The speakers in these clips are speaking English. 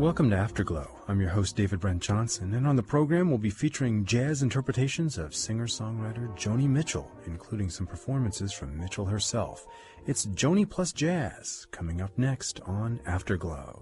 Welcome to Afterglow. I'm your host, David Brent Johnson, and on the program we'll be featuring jazz interpretations of singer-songwriter Joni Mitchell, including some performances from Mitchell herself. It's Joni plus Jazz, coming up next on Afterglow.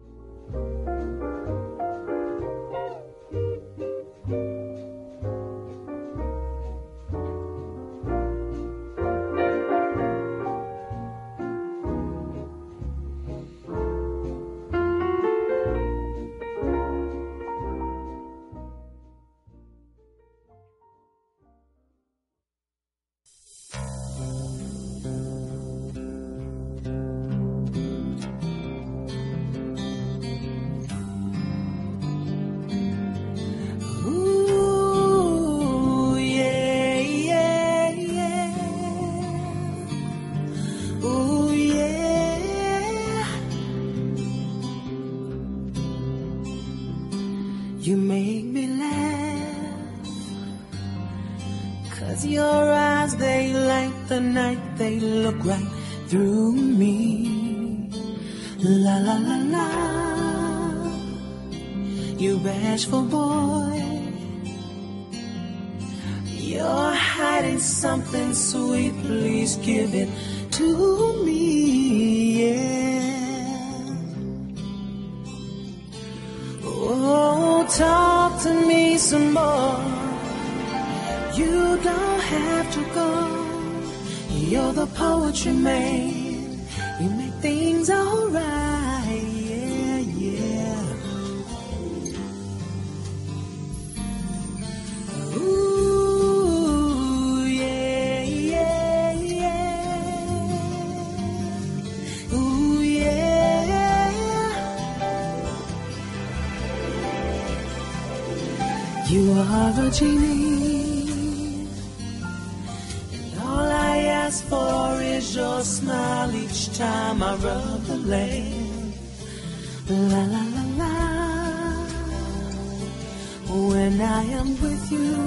You make me laugh, 'cause your eyes, they light the night, they look right through me. La la la la, you bashful boy, you're hiding something sweet, please give it to me, yeah. Oh, talk to me some more. You don't have to go. You're the poetry man. You make things alright, yeah, yeah. Ooh, yeah, yeah, yeah. Ooh, yeah. You are a genie, and all I ask for is your smile each time I rub the lamp. La la la la. When I am with you,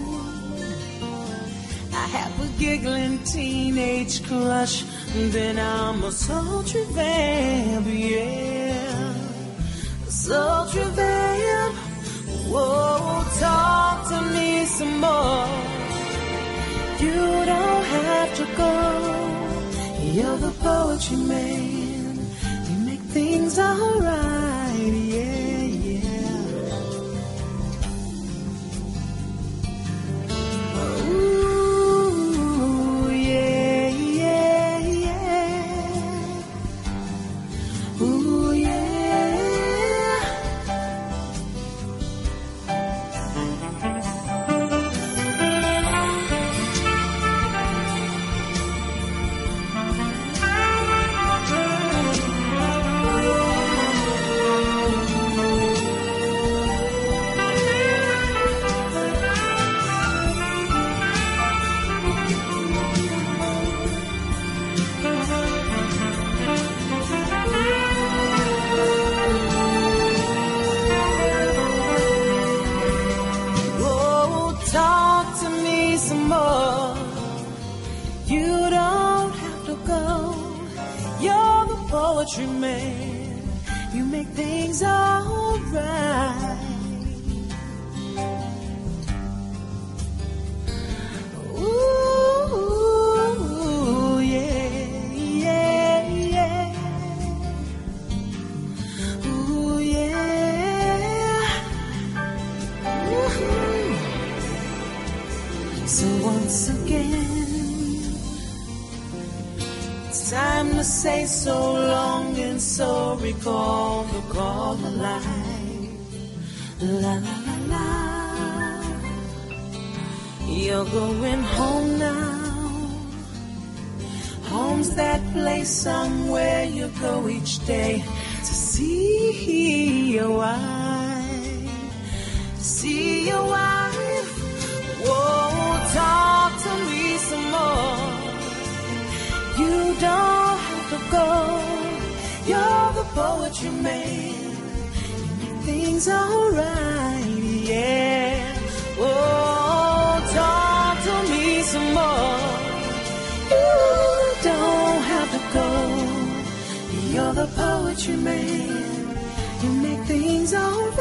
I have a giggling teenage crush, then I'm a sultry vamp, yeah, a sultry vamp. Whoa, talk to me some more. You don't have to go. You're the poetry man. You make things alright, yeah, yeah. Ooh, yeah, yeah, yeah. Ooh, yeah. Poetry man, you make things alright. Ooh, yeah, yeah, yeah. Ooh, yeah. Ooh. So once again, time to say so long and so recall the light. La la la la. You're going home now. Home's that place somewhere you go each day to see your wife. See your wife. Whoa, talk to me some more. You don't have to go. You're the poetry man. You make things alright, yeah. Oh, talk to me some more. You don't have to go. You're the poetry man. you make things alright.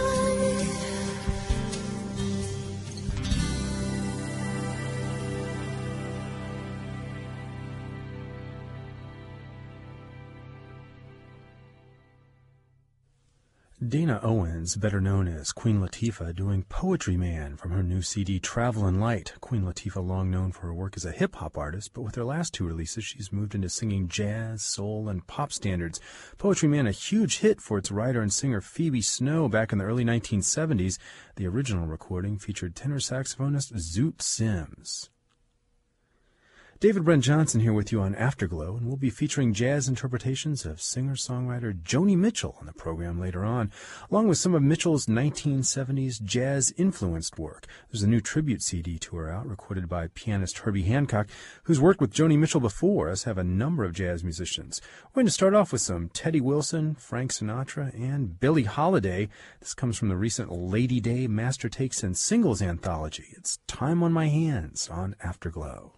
Dana Owens, better known as Queen Latifah, doing Poetry Man from her new CD Travelin' Light. Queen Latifah, long known for her work as a hip-hop artist, but with her last two releases, she's moved into singing jazz, soul, and pop standards. Poetry Man, a huge hit for its writer and singer Phoebe Snow back in the early 1970s. The original recording featured tenor saxophonist Zoot Sims. David Brent Johnson here with you on Afterglow, and we'll be featuring jazz interpretations of singer-songwriter Joni Mitchell on the program later on, along with some of Mitchell's 1970s jazz-influenced work. There's a new tribute CD to her out, recorded by pianist Herbie Hancock, who's worked with Joni Mitchell before, as have a number of jazz musicians. We're going to start off with some Teddy Wilson, Frank Sinatra, and Billie Holiday. This comes from the recent Lady Day Master Takes and Singles anthology. It's Time on My Hands on Afterglow.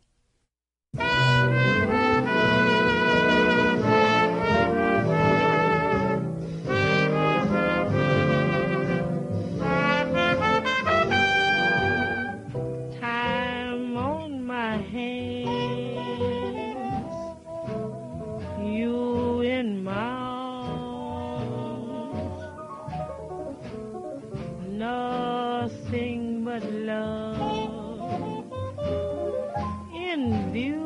Time on my hands, you in my arms, nothing but love in view.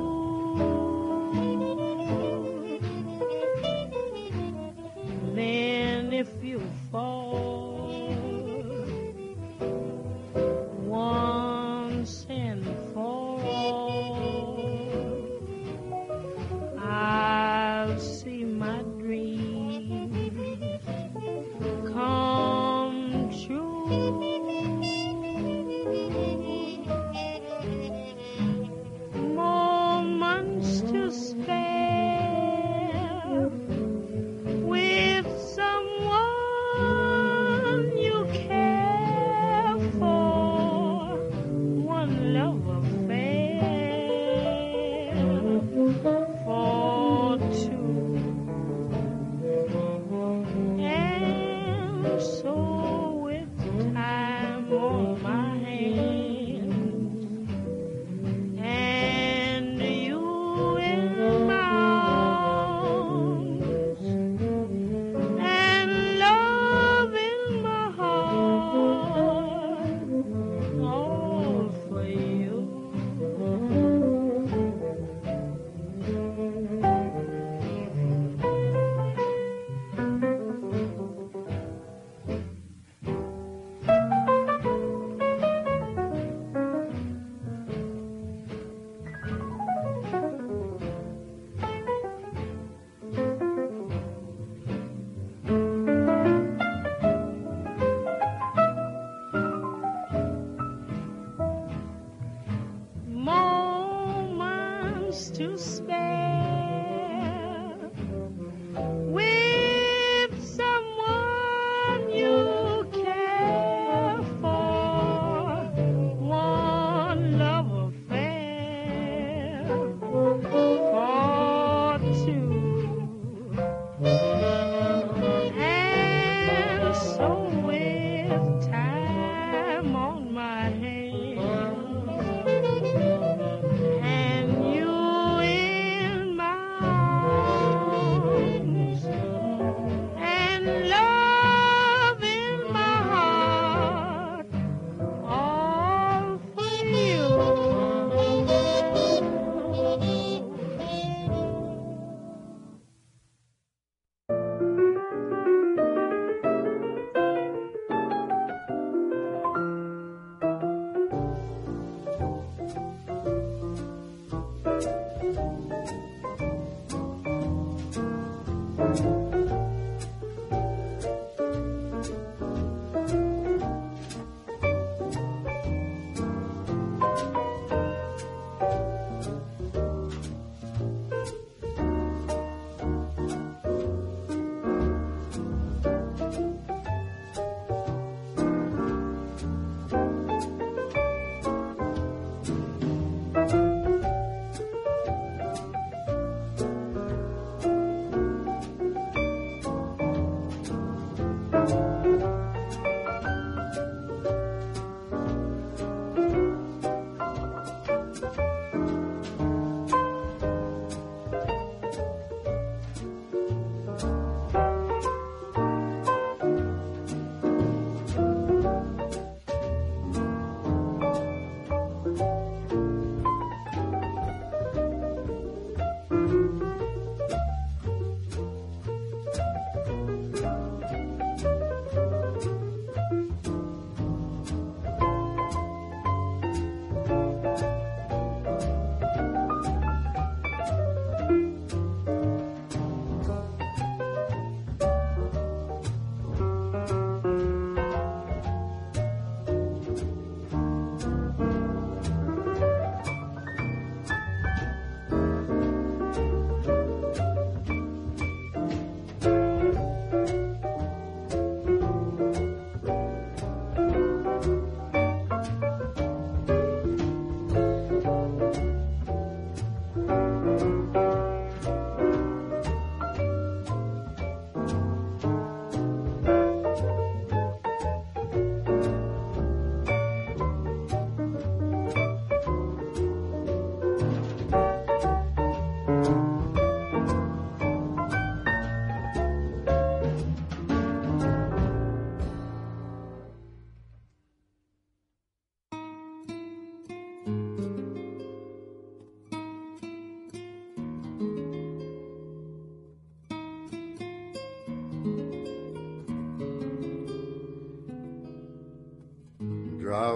Then if you fall once and for all, I'll see my dreams come true. Moments to spare with someone you care for, one love affair for two, and so with time on my hands and you in my arms and love in my heart, all for you. Moments to spare with someone you care for, one love affair for two, and so with time on my hands and you in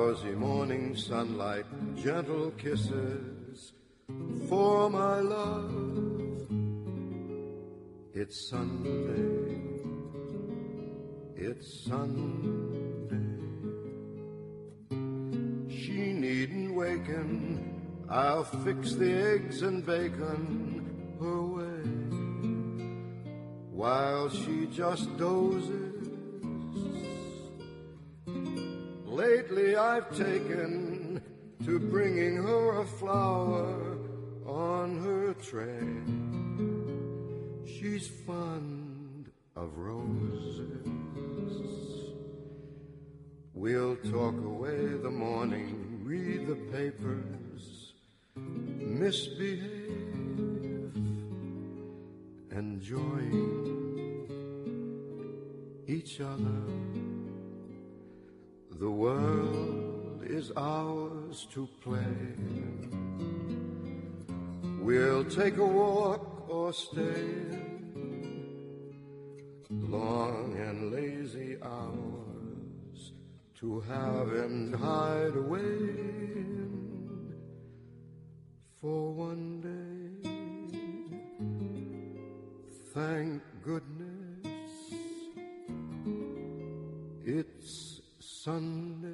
drowsy morning sunlight, gentle kisses for my love. It's Sunday, it's Sunday. She needn't waken, I'll fix the eggs and bacon her way, while she just dozes. Lately I've taken to bringing her a flower on her tray. She's fond of roses. We'll talk away the morning, read the papers, misbehave, enjoying each other. The world is ours to play. We'll take a walk or stay long and lazy hours to have and hide away in for one day. Thank goodness it's Sunday.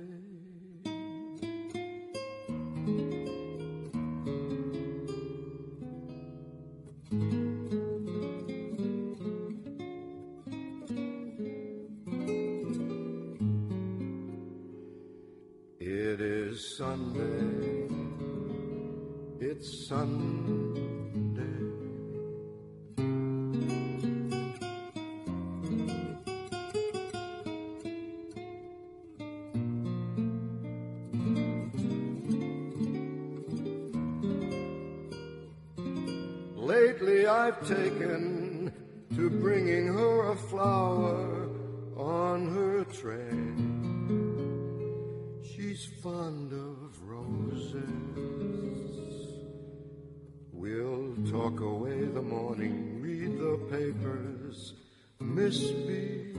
It is Sunday, it's Sunday. Lately I've taken to bringing her a flower on her tray. She's fond of roses. We'll talk away the morning, read the papers, misbehave,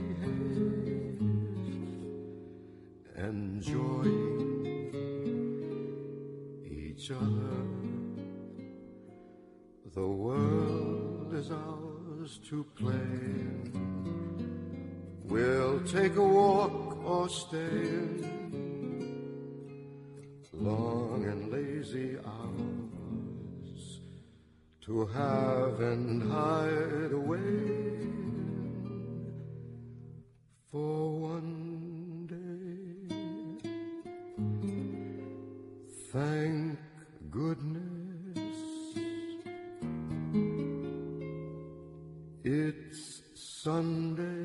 enjoying each other. The world is ours to play. We'll take a walk or stay long and lazy hours to have and hide away for one day. Thank goodness it's Sunday.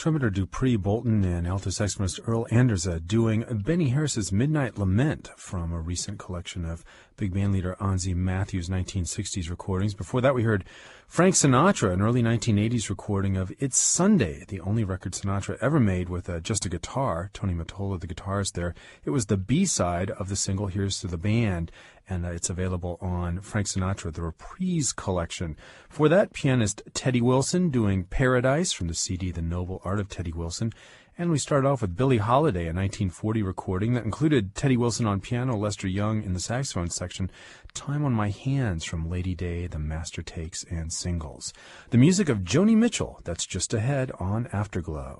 trumpeter Dupree Bolton and alto saxophonist Earl Anderza doing Benny Harris's Midnight Lament from a recent collection of big band leader Anzi Matthews' 1960s recordings. Before that, we heard Frank Sinatra, an early 1980s recording of It's Sunday, the only record Sinatra ever made with just a guitar. Tony Mottola, the guitarist there. It was the B-side of the single Here's to the Band, and it's available on Frank Sinatra, the Reprise collection. For that, pianist Teddy Wilson doing Paradise from the CD The Noble Art of Teddy Wilson. And we started off with Billie Holiday, a 1940 recording that included Teddy Wilson on piano, Lester Young in the saxophone section, Time on My Hands from Lady Day, The Master Takes, and Singles. The music of Joni Mitchell, that's just ahead on Afterglow.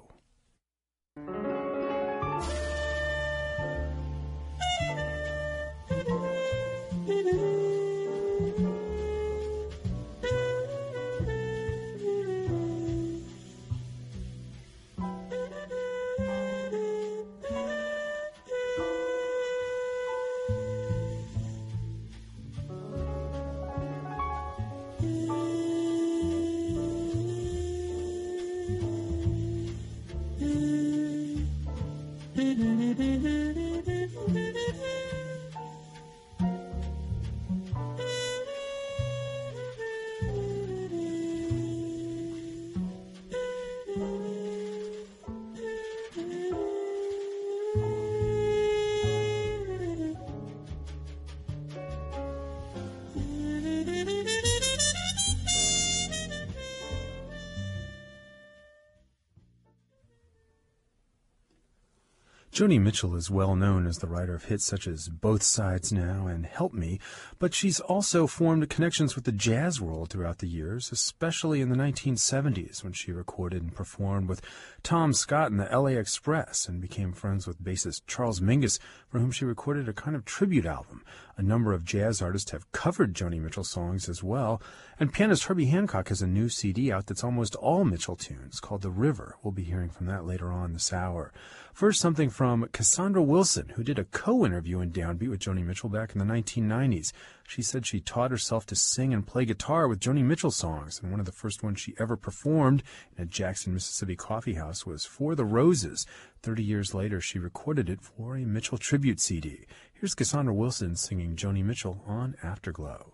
Joni Mitchell is well known as the writer of hits such as Both Sides Now and Help Me, but she's also formed connections with the jazz world throughout the years, especially in the 1970s when she recorded and performed with Tom Scott and the LA Express and became friends with bassist Charles Mingus, for whom she recorded a kind of tribute album. A number of jazz artists have covered Joni Mitchell songs as well, and pianist Herbie Hancock has a new CD out that's almost all Mitchell tunes called The River. We'll be hearing from that later on this hour. First, something from Cassandra Wilson, who did a co-interview in Downbeat with Joni Mitchell back in the 1990s. She said she taught herself to sing and play guitar with Joni Mitchell songs, and one of the first ones she ever performed in a Jackson, Mississippi coffee house was For the Roses. 30 years later, she recorded it for a Mitchell tribute CD. Here's Cassandra Wilson singing Joni Mitchell on Afterglow.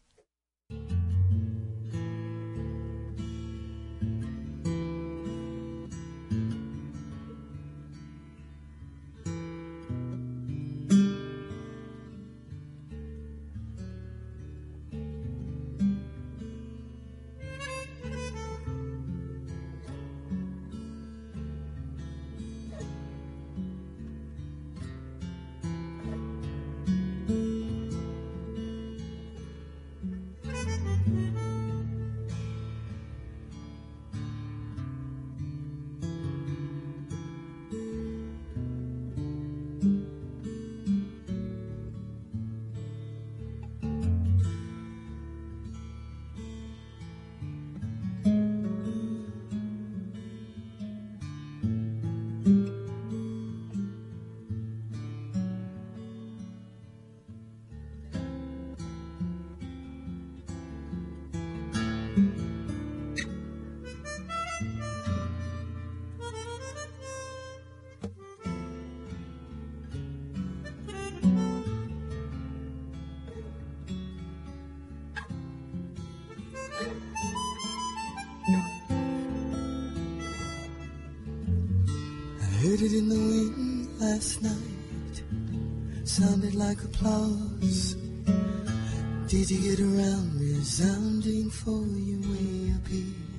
Heard it in the wind last night, sounded like applause. Did you get around resounding for you way up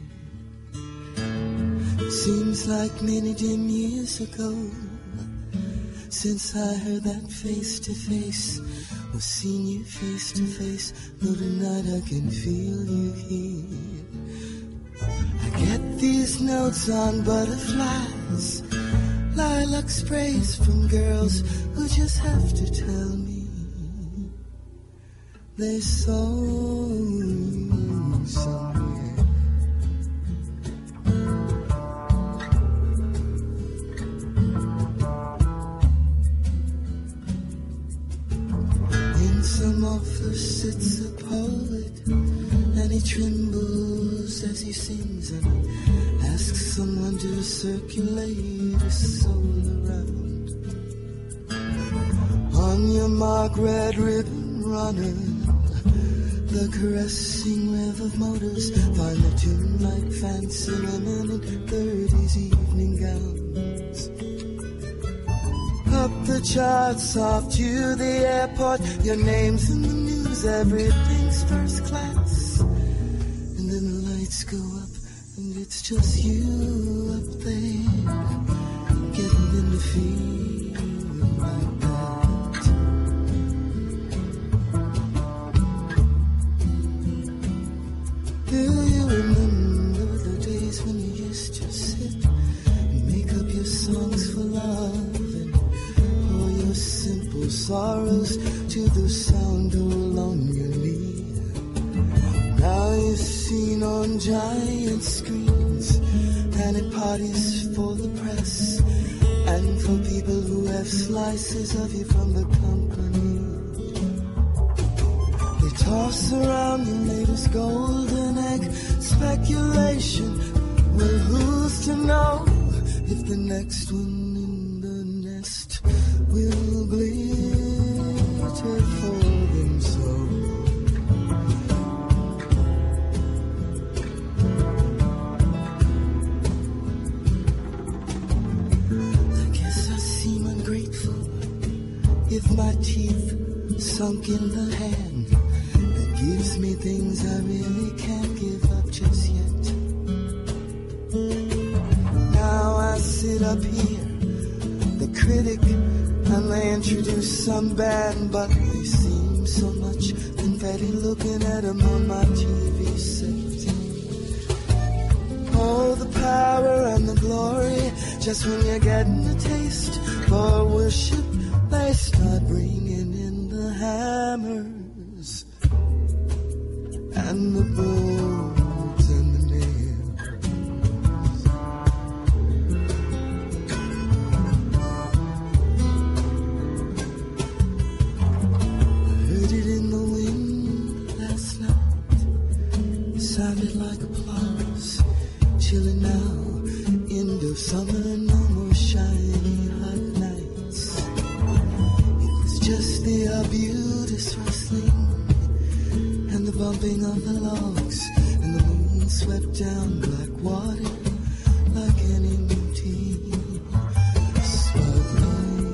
here? Seems like many dim years ago since I heard that face to face, or seen you face to face. Though tonight I can feel you here. I get these notes on butterflies, lilac sprays from girls who just have to tell me they saw you somewhere. In some office sits a poet, and he trembles closed as he sings and asks someone to circulate his soul around. On your mark, red ribbon runner, the caressing rev of motors, find the tune like fancy women in 30s evening gowns. Up the charts, off to the airport, your name's in the news, everything's first class. And then the lights go up, and it's just you up there, getting in the feeling like that. Do you remember the days when you used to sit and make up your songs for love and pour your simple sorrows to the sound on your knee? Now you're seen on giant screens and at parties for the press and for people who have slices of you from the company. They toss around your latest golden egg speculation. Well, who's to know if the next one in the nest will glitter for them so? I guess I seem ungrateful if my teeth sunk in the hand that gives me things I really can't give up just yet. Now I sit up here, the critic, and they introduce some band, but they seem so much confetti looking at them on my TV set. Oh, the power and the glory, just when you're getting a taste for worship, they start bringing in the hammers and the bolts and the nails. I heard it in the wind last night. It sounded like applause, chilling now, end of summer, no more shiny hot nights. It was just the arbutus rustling and the bumping of the logs, and the moon swept down black water like an empty spotlight.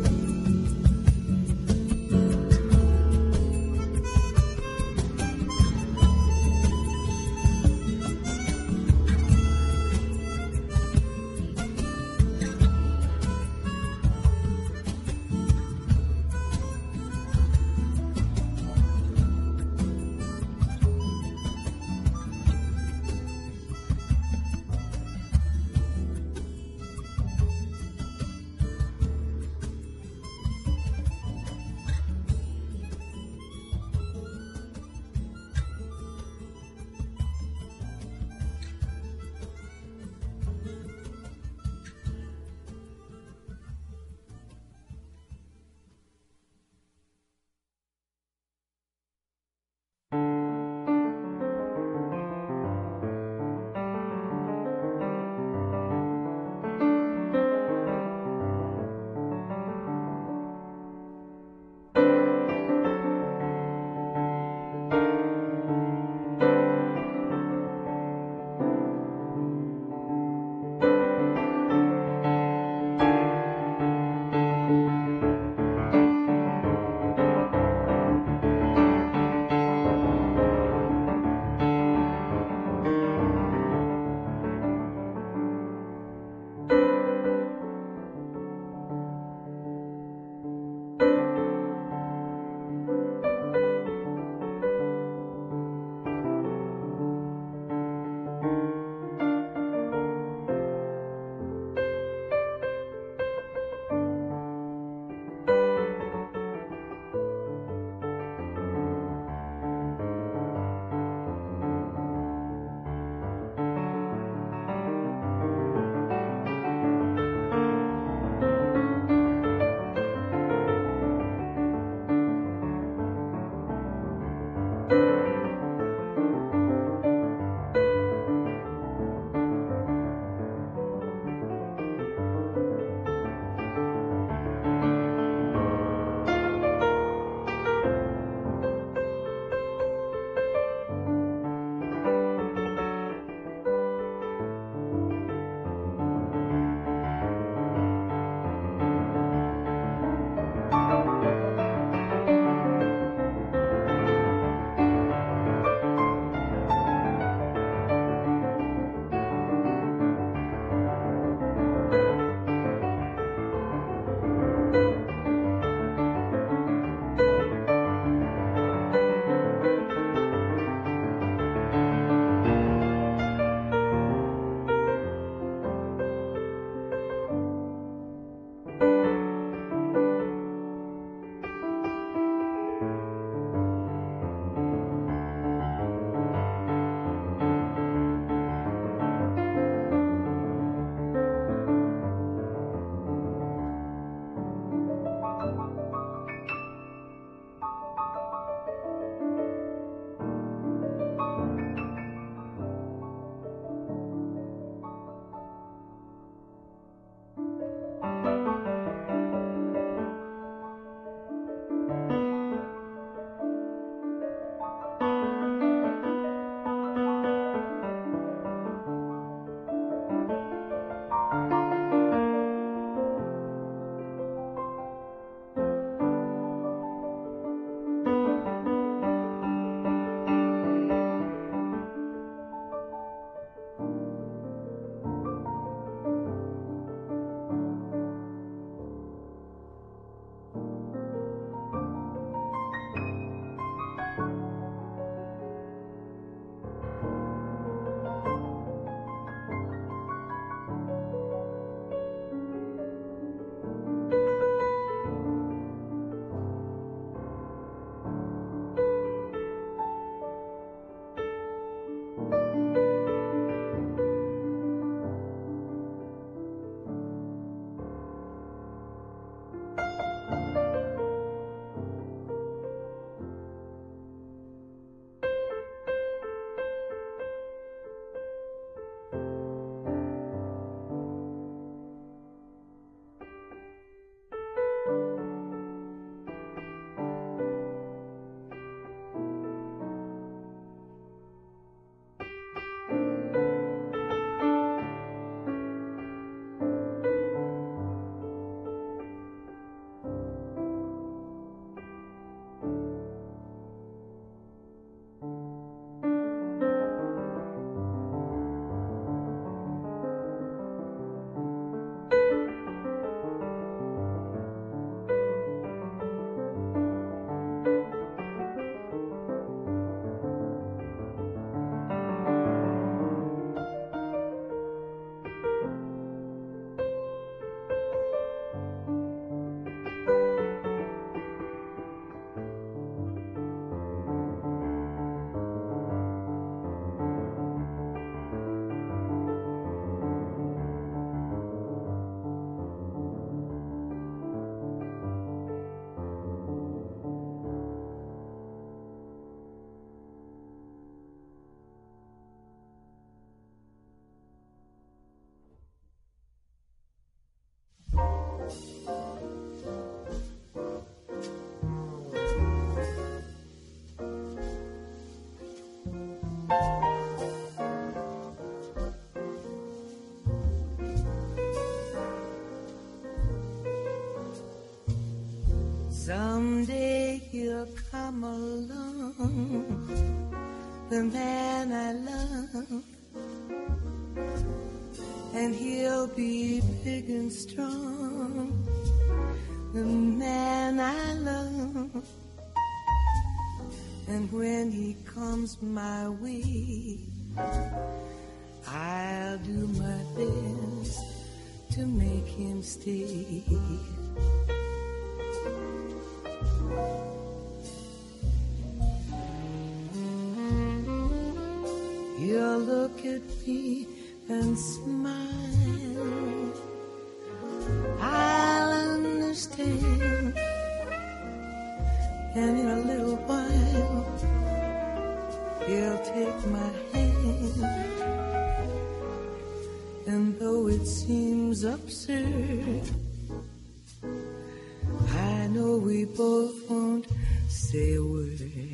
Someday he'll come along, the man I love, and he'll be big and strong, the man I love. And when he comes my way, I'll do my best to make him stay. He'll look at me and smile. I'll understand. And in a little while, he'll take my hand. And though it seems absurd, I know we both won't say a word.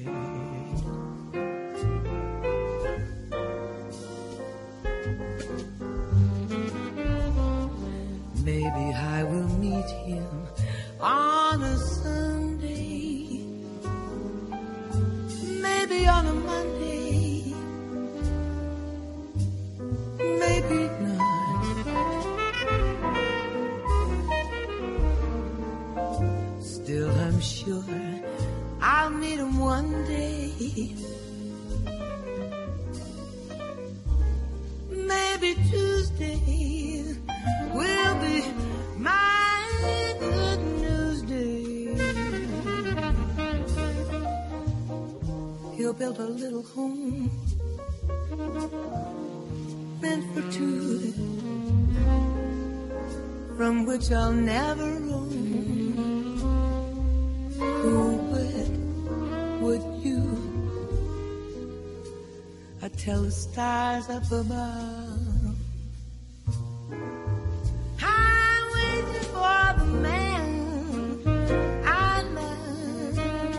Maybe I will meet him on a Sunday, maybe on a Monday, maybe not. Still, I'm sure I'll meet him one day. Maybe Tuesday will be my good news day. He'll build a little home meant for two, from which I'll never roam. Who would you? I tell the stars up above, for the man I love.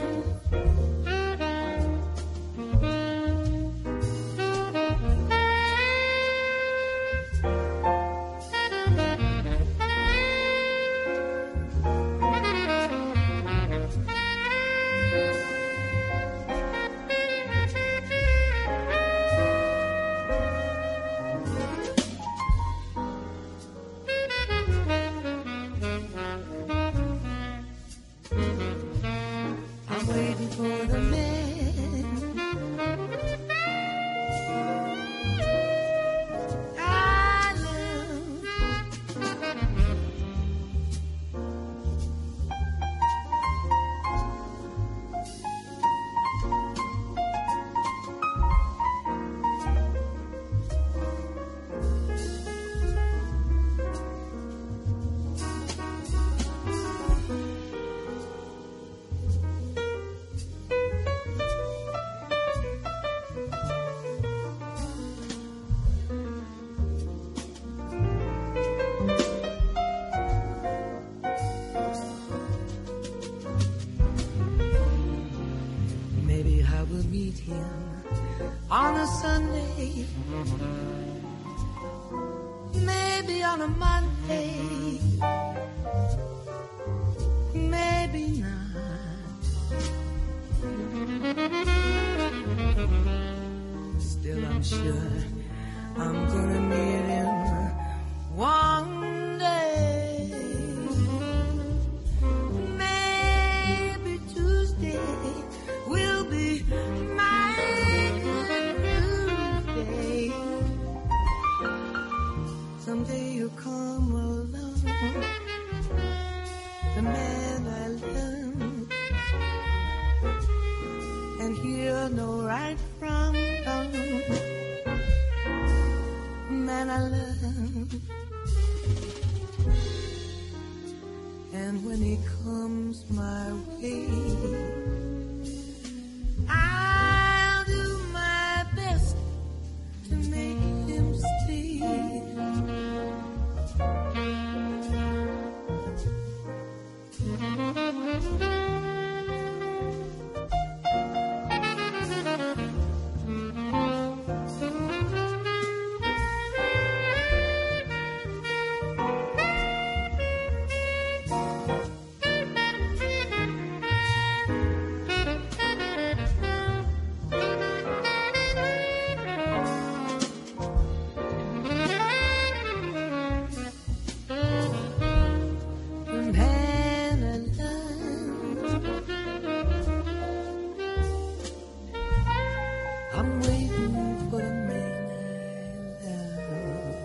On a Sunday, maybe on a Monday, maybe not. Still, I'm sure I'm gonna meet him one day. Maybe Tuesday will be my day. Someday you'll come along, the man I love, and he'll know right from wrong. Man I love, and when he comes my way, I'll do my best to make him stay. I'm waiting for the man I love.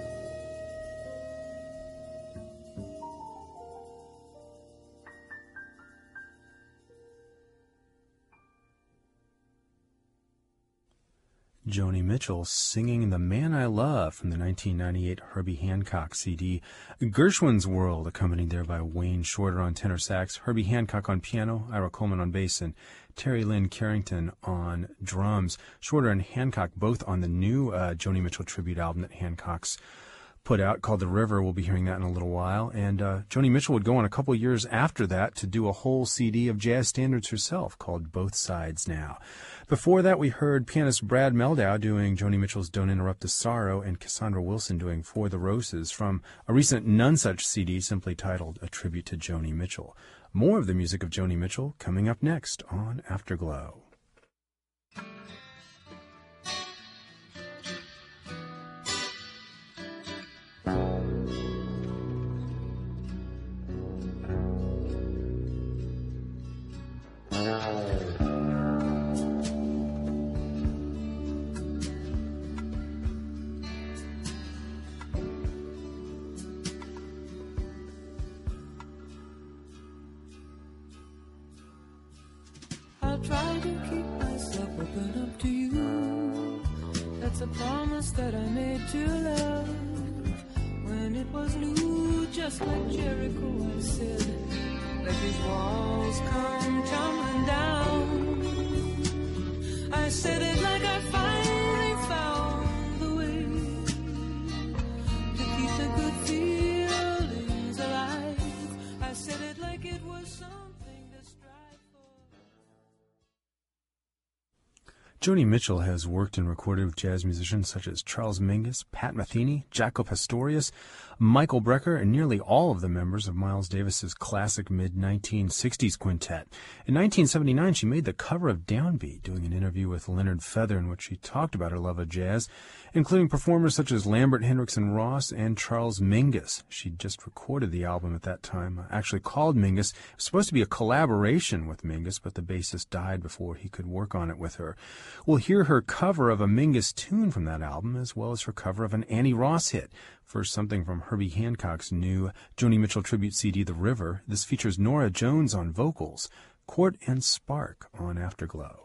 Joni Mitchell singing The Man I Love from the 1998 Herbie Hancock CD. Gershwin's World, accompanied there by Wayne Shorter on tenor sax, Herbie Hancock on piano, Ira Coleman on bass, and Terry Lynn Carrington on drums. Shorter and Hancock both on the new Joni Mitchell tribute album that Hancock's put out called The River. We'll be hearing that in a little while. And Joni Mitchell would go on a couple years after that to do a whole CD of jazz standards herself called Both Sides Now. Before that, we heard pianist Brad Mehldau doing Joni Mitchell's Don't Interrupt the Sorrow and Cassandra Wilson doing For the Roses from a recent None Such CD simply titled A Tribute to Joni Mitchell. More of the music of Joni Mitchell coming up next on Afterglow. I'll try to keep myself open up to you. That's a promise that I made to love. When it was new, just like Jericho, I said, let these walls come tumbling down. I said it like I finally found the way to keep the good feelings alive. I said it like it was something to strive for. Joni Mitchell has worked and recorded with jazz musicians such as Charles Mingus, Pat Metheny, Jaco Pastorius, Michael Brecker, and nearly all of the members of Miles Davis's classic mid-1960s quintet. In 1979, she made the cover of Downbeat, doing an interview with Leonard Feather in which she talked about her love of jazz, including performers such as Lambert Hendrickson Ross and Charles Mingus. She'd just recorded the album at that time, actually called Mingus. It was supposed to be a collaboration with Mingus, but the bassist died before he could work on it with her. We'll hear her cover of a Mingus tune from that album, as well as her cover of an Annie Ross hit. First, something from Herbie Hancock's new Joni Mitchell tribute CD, The River. This features Nora Jones on vocals, Court and Spark on Afterglow.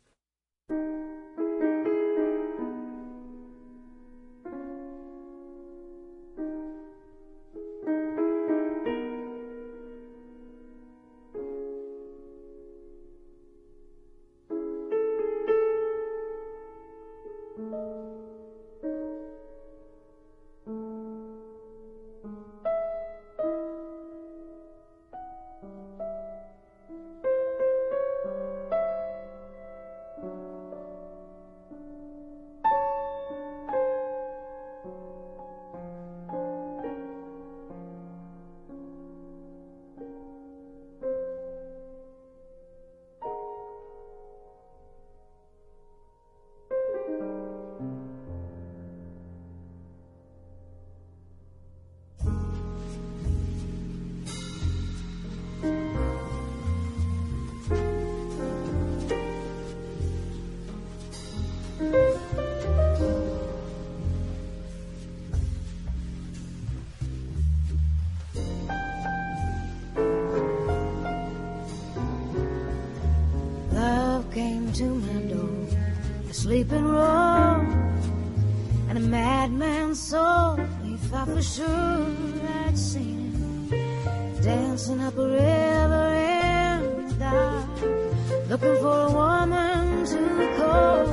To my door, a sleeping room, and a madman's soul. We thought for sure I'd seen him dancing up a river in the dark, looking for a woman to call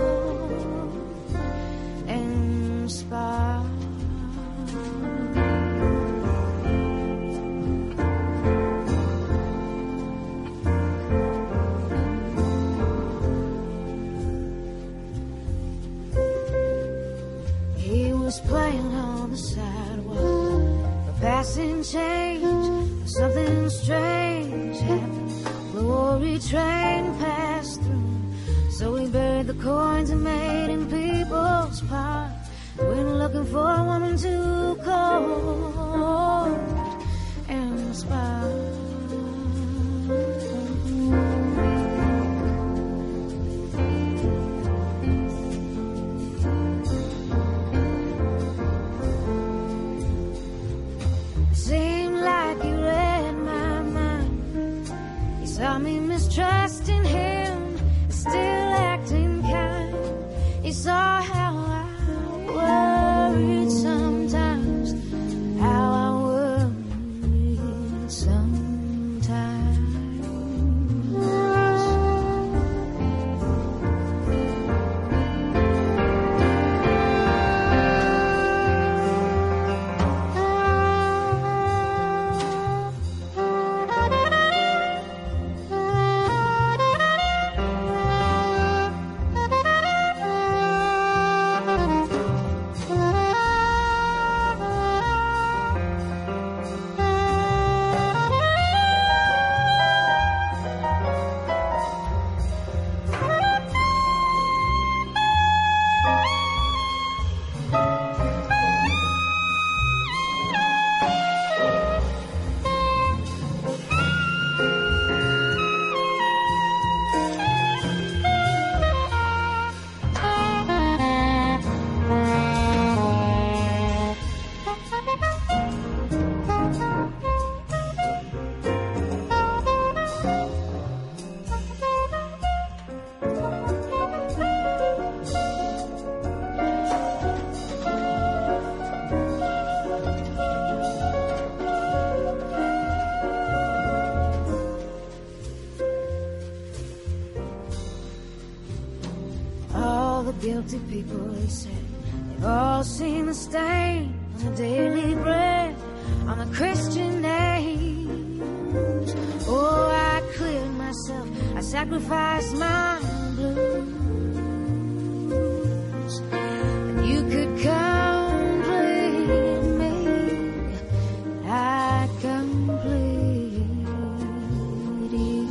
and spark. Playing on the sidewalk, a passing change, something strange happened. The worry train passed through, so we buried the coins and made in people's park. We're looking for a woman to call and spark. guilty people, he said, they've all seen the stain on the daily bread, on the Christian names. Oh, I cleared myself, I sacrificed my blues, and you could complete me, I'd complete you.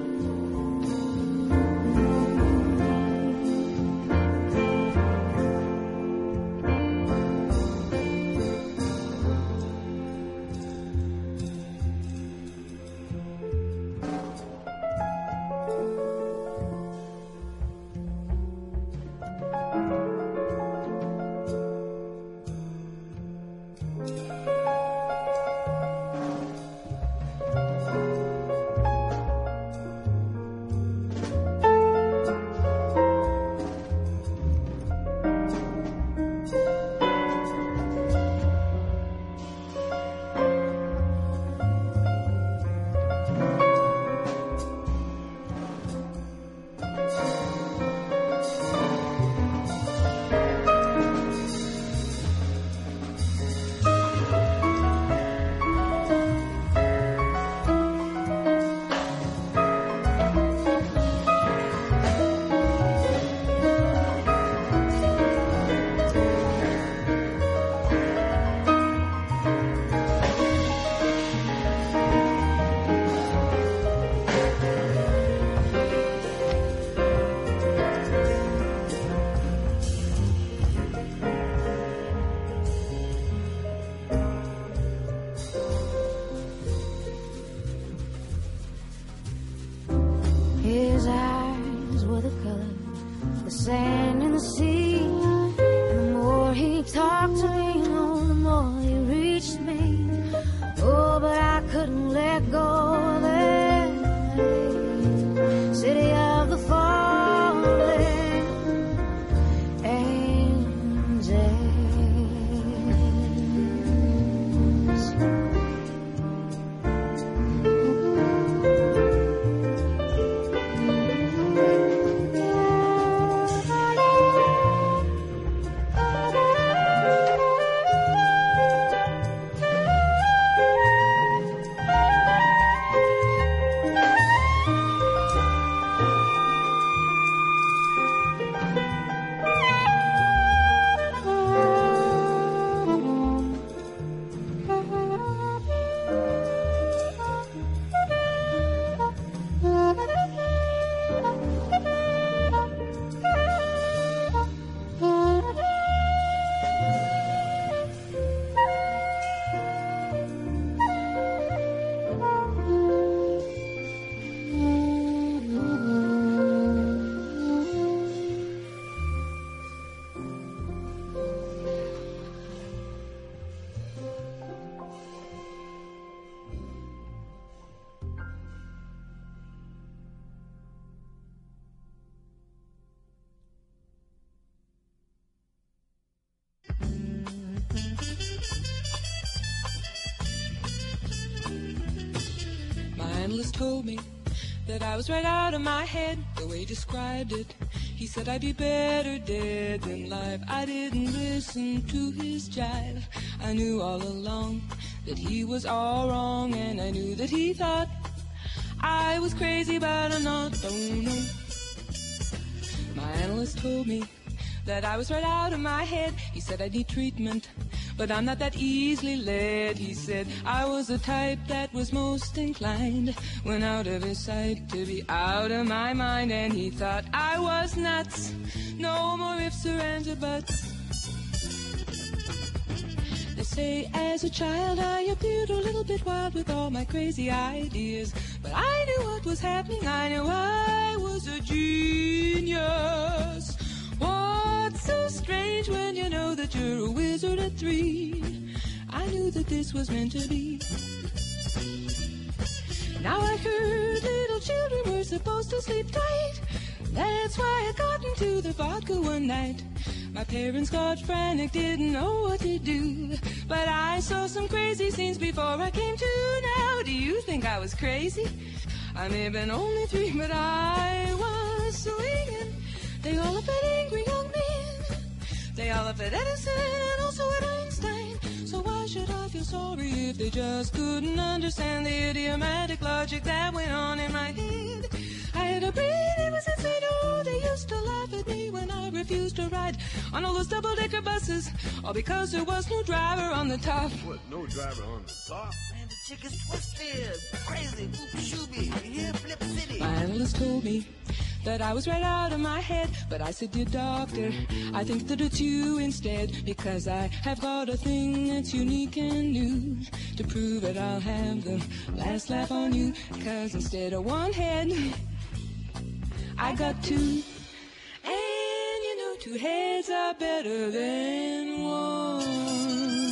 His eyes were the color of the sand in the sea, and the more he talked to me, you know, the more he reached me. Oh, but I couldn't let go of that city of the fallen angels. Analyst told me that I was right out of my head, the way he described it. He said I'd be better dead than live. I didn't listen to his jive. I knew all along that he was all wrong, and I knew that he thought I was crazy, but I'm not, don't know. My analyst told me that I was right out of my head. He said I need treatment, but I'm not that easily led. He said I was the type that was most inclined, when out of his sight, to be out of my mind. And he thought I was nuts, no more ifs or ands or buts. They say as a child I appeared a little bit wild with all my crazy ideas, but I knew what was happening, I knew I was a genius. What's so strange when you know that you're a wizard at 3? I knew that this was meant to be. Now I heard little children were supposed to sleep tight. That's why I got into the vodka one night. My parents got frantic, didn't know what to do, but I saw some crazy scenes before I came to. Now, do you think I was crazy? I may have been only 3, but I was swinging. They all up that angry young man. developed at Edison and also at Einstein. So why should I feel sorry if they just couldn't understand the idiomatic logic that went on in my head? I had a brain, it was insane. Oh, they used to laugh at me when I refused to ride on all those double-decker buses, all because there was no driver on the top. What, no driver on the top? Man, the chick is twisted, crazy, shooby, here, Flip City. My analyst told me that I was right out of my head, but I said, dear doctor, I think that it's you instead, because I have got a thing that's unique and new to prove that I'll have the last laugh on you, because instead of one head, I got two. And you know, two heads are better than one.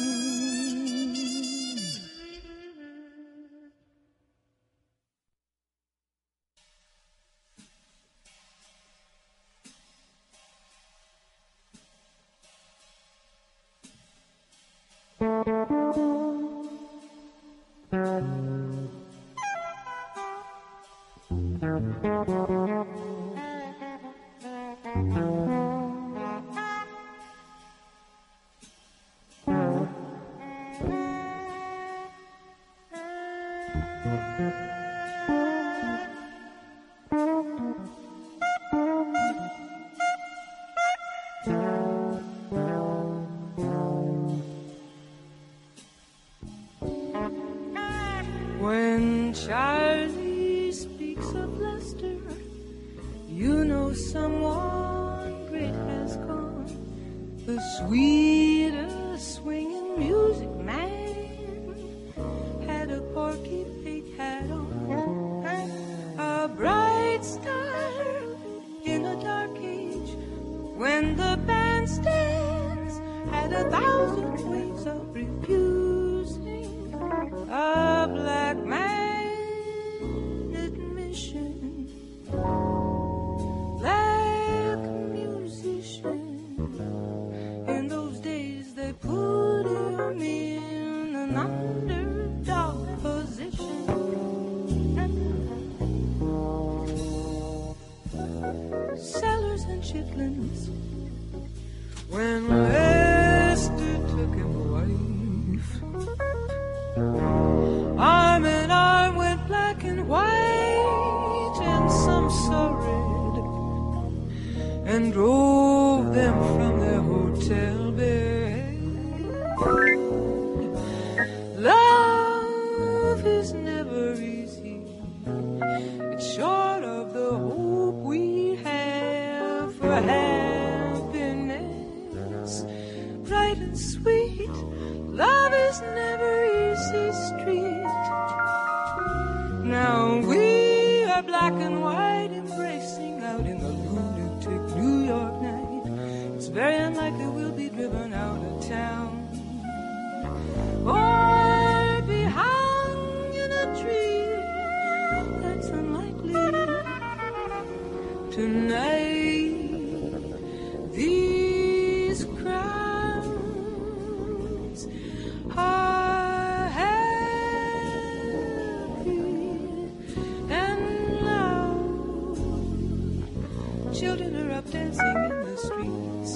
When Charlie speaks of Lester, you know someone great has gone. The sweetest swinging music man had a Porky Pig hat on, a bright star in a dark age, when the bandstands had 1,000 ways of refusing a black man admission. Black musician, in those days they put him in an underdog position. Sellers and chitlins, when Lester took him a wife, arm in arm went black and white, and some saw red, and drove them from their hotel bed. Love is never easy, it's short of the hope we have for happiness, bright and sweet. Love is never easy street. Now we are black and white, embracing out in the lunatic New York night. It's very unlikely we'll be driven out of town, or be hung in a tree. That's unlikely tonight. These crowds are happy and loud. Children are up dancing in the streets.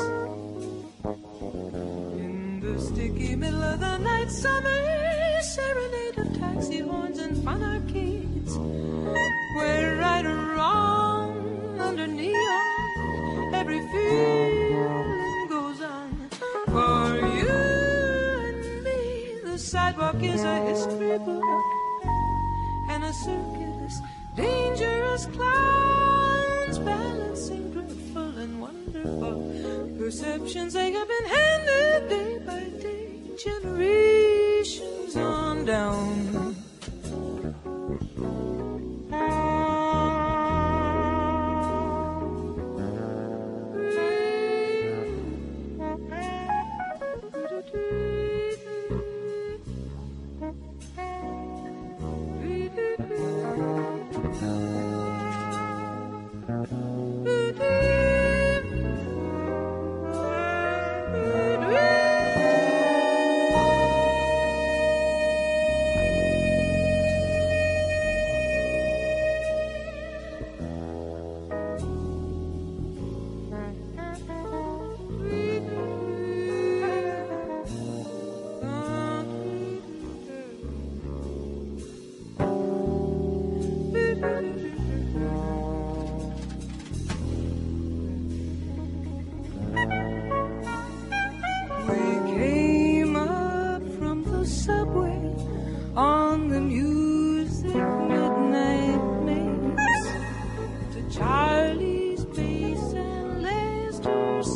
In the sticky middle of the night, summer serenade of taxi horns and fun arcades, where right or wrong under neon, every feeling goes on. For you and me, the sidewalk is a history book and a circus, dangerous clowns balancing dreadful and wonderful perceptions. They have been handed day by day, generations on down.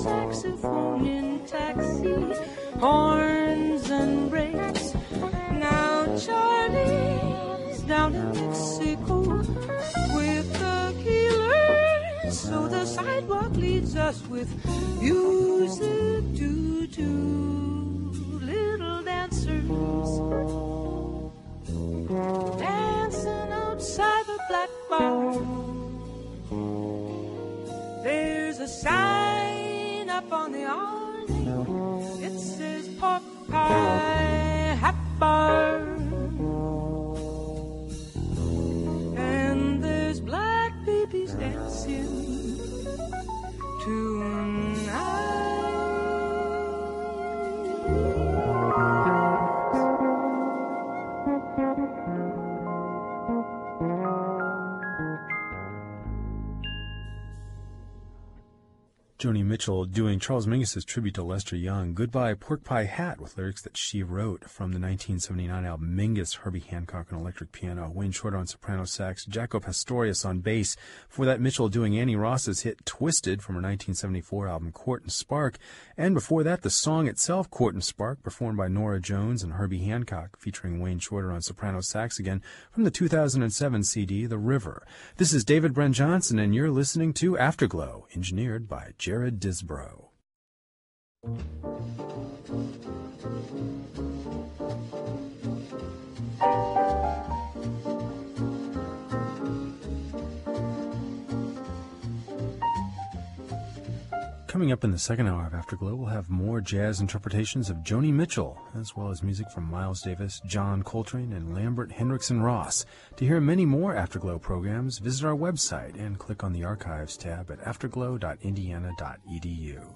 saxophone in taxi, horns and brakes. Now Charlie's down in Mexico with the killers, so the sidewalk leads us with music to little dancers dancing outside the black bar. There's a sign up on the awning. It says pork pie hot bar. And there's black babies dancing tonight. Joni Mitchell doing Charles Mingus's tribute to Lester Young, Goodbye Pork Pie Hat, with lyrics that she wrote from the 1979 album Mingus, Herbie Hancock on electric piano, Wayne Shorter on soprano sax, Jaco Pastorius on bass. Before that, Mitchell doing Annie Ross's hit Twisted from her 1974 album Court and Spark. And before that, the song itself, Court and Spark, performed by Nora Jones and Herbie Hancock, featuring Wayne Shorter on soprano sax again, from the 2007 CD The River. This is David Brent Johnson, and you're listening to Afterglow, engineered by Jared Disbrow. Coming up in the second hour of Afterglow, we'll have more jazz interpretations of Joni Mitchell, as well as music from Miles Davis, John Coltrane, and Lambert Hendrickson Ross. To hear many more Afterglow programs, visit our website and click on the Archives tab at afterglow.indiana.edu.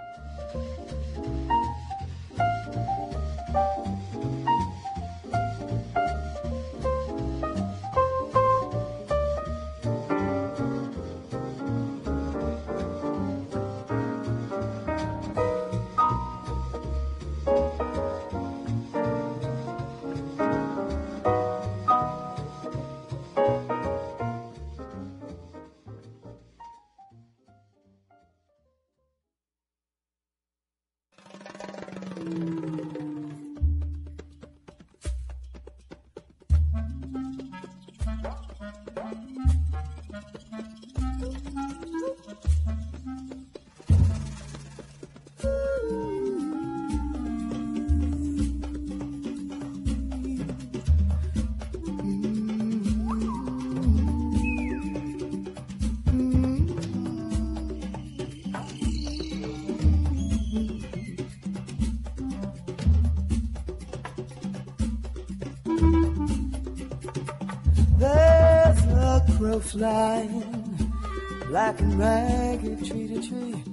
Flying black and ragged tree to tree.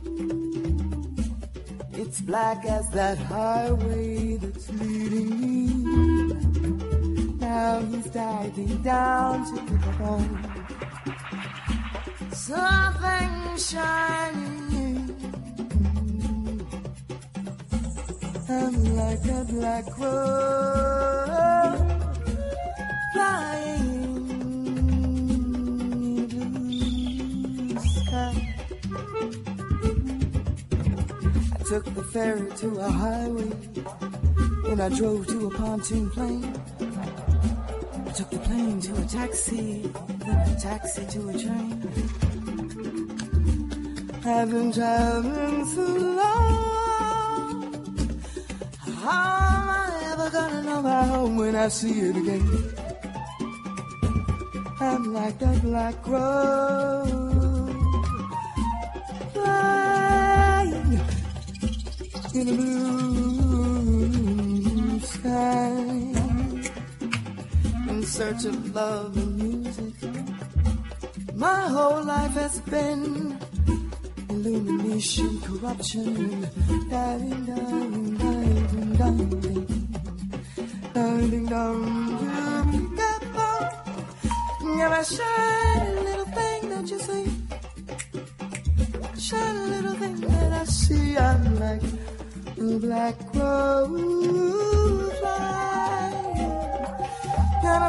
It's black as that highway that's leading me. Now he's diving down to pick up on something shiny. I'm like a black crow flying. Took the ferry to a highway, and I drove to a pontoon plane. I took the plane to a taxi, then a taxi to a train. I've been traveling so long. How am I ever gonna know my home when I see it again? I'm like the black crow in a blue sky, in search of love and music. My whole life has been illumination, corruption, dying, dying, dying, dying, dying, dying. You're my shiny little thing, don't you see? Shiny little thing that I see. I'm like a black crow flying in a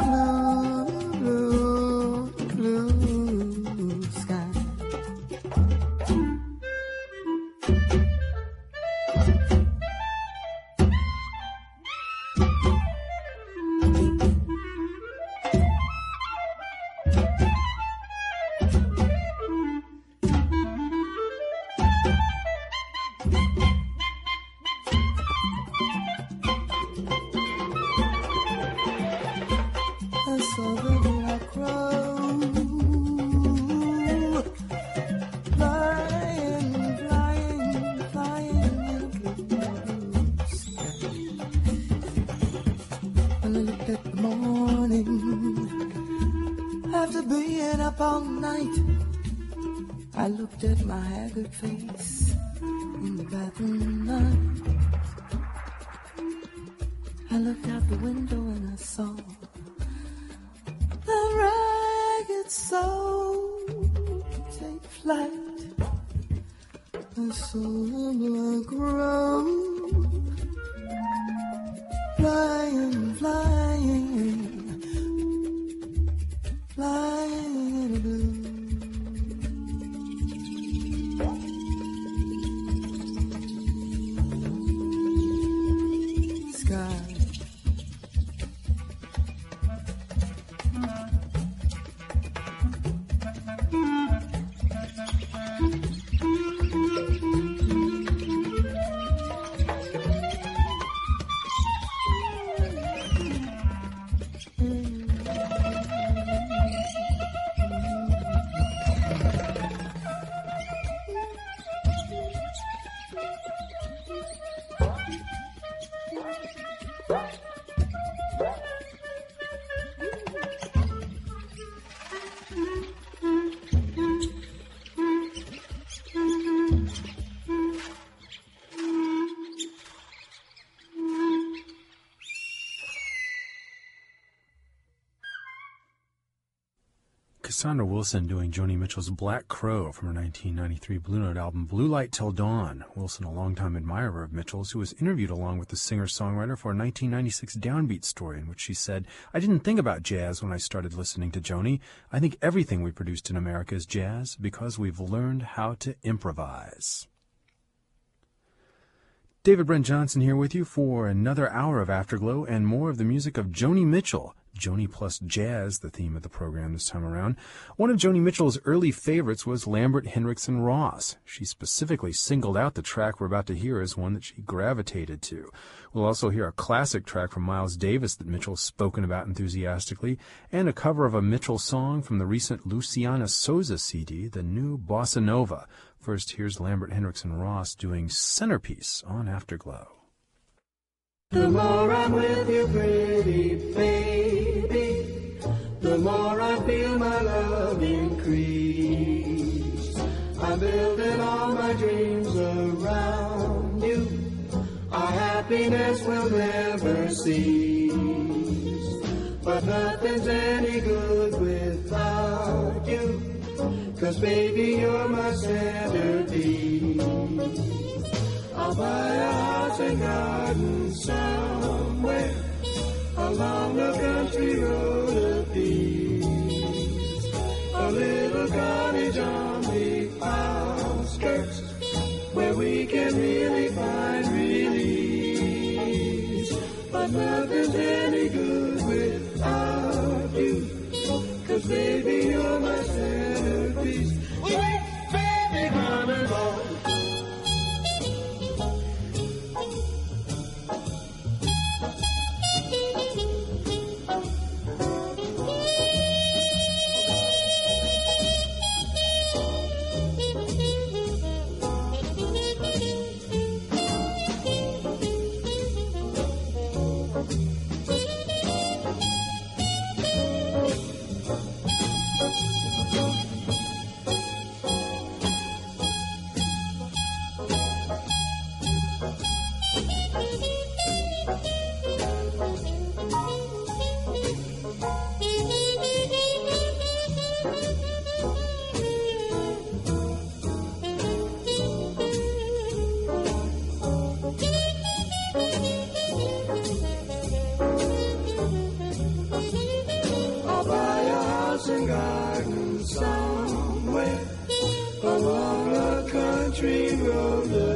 blue, blue, blue sky. I looked at my haggard face in the bathroom light. I looked out the window and I saw the ragged soul take flight. I saw a black robe flying, flying, flying in the blue. Cassandra Wilson doing Joni Mitchell's Black Crow from her 1993 Blue Note album Blue Light Till Dawn. Wilson, a longtime admirer of Mitchell's, who was interviewed along with the singer-songwriter for a 1996 Downbeat story in which she said, "I didn't think about jazz when I started listening to Joni. I think everything we produced in America is jazz because we've learned how to improvise." David Brent Johnson here with you for another hour of Afterglow and more of the music of Joni Mitchell. Joni plus jazz, the theme of the program this time around. One of Joni Mitchell's early favorites was Lambert Hendrickson Ross. She specifically singled out the track we're about to hear as one that she gravitated to. We'll also hear a classic track from Miles Davis that Mitchell's spoken about enthusiastically, and a cover of a Mitchell song from the recent Luciana Souza CD, the new Bossa Nova. First, here's Lambert Hendrickson Ross doing Centerpiece on Afterglow. The more I'm with you, pretty baby, the more I feel my love increase. I'm building all my dreams around you. Our happiness will never cease. But nothing's any good without you, 'cause baby, you're my centerpiece. I'll buy a house and garden somewhere along the country road of peace. A little cottage on the outskirts where we can really find release. But nothing's any good without you, 'cause baby, you're my centerpiece. Sweet baby, come along. Garden somewhere along a country road.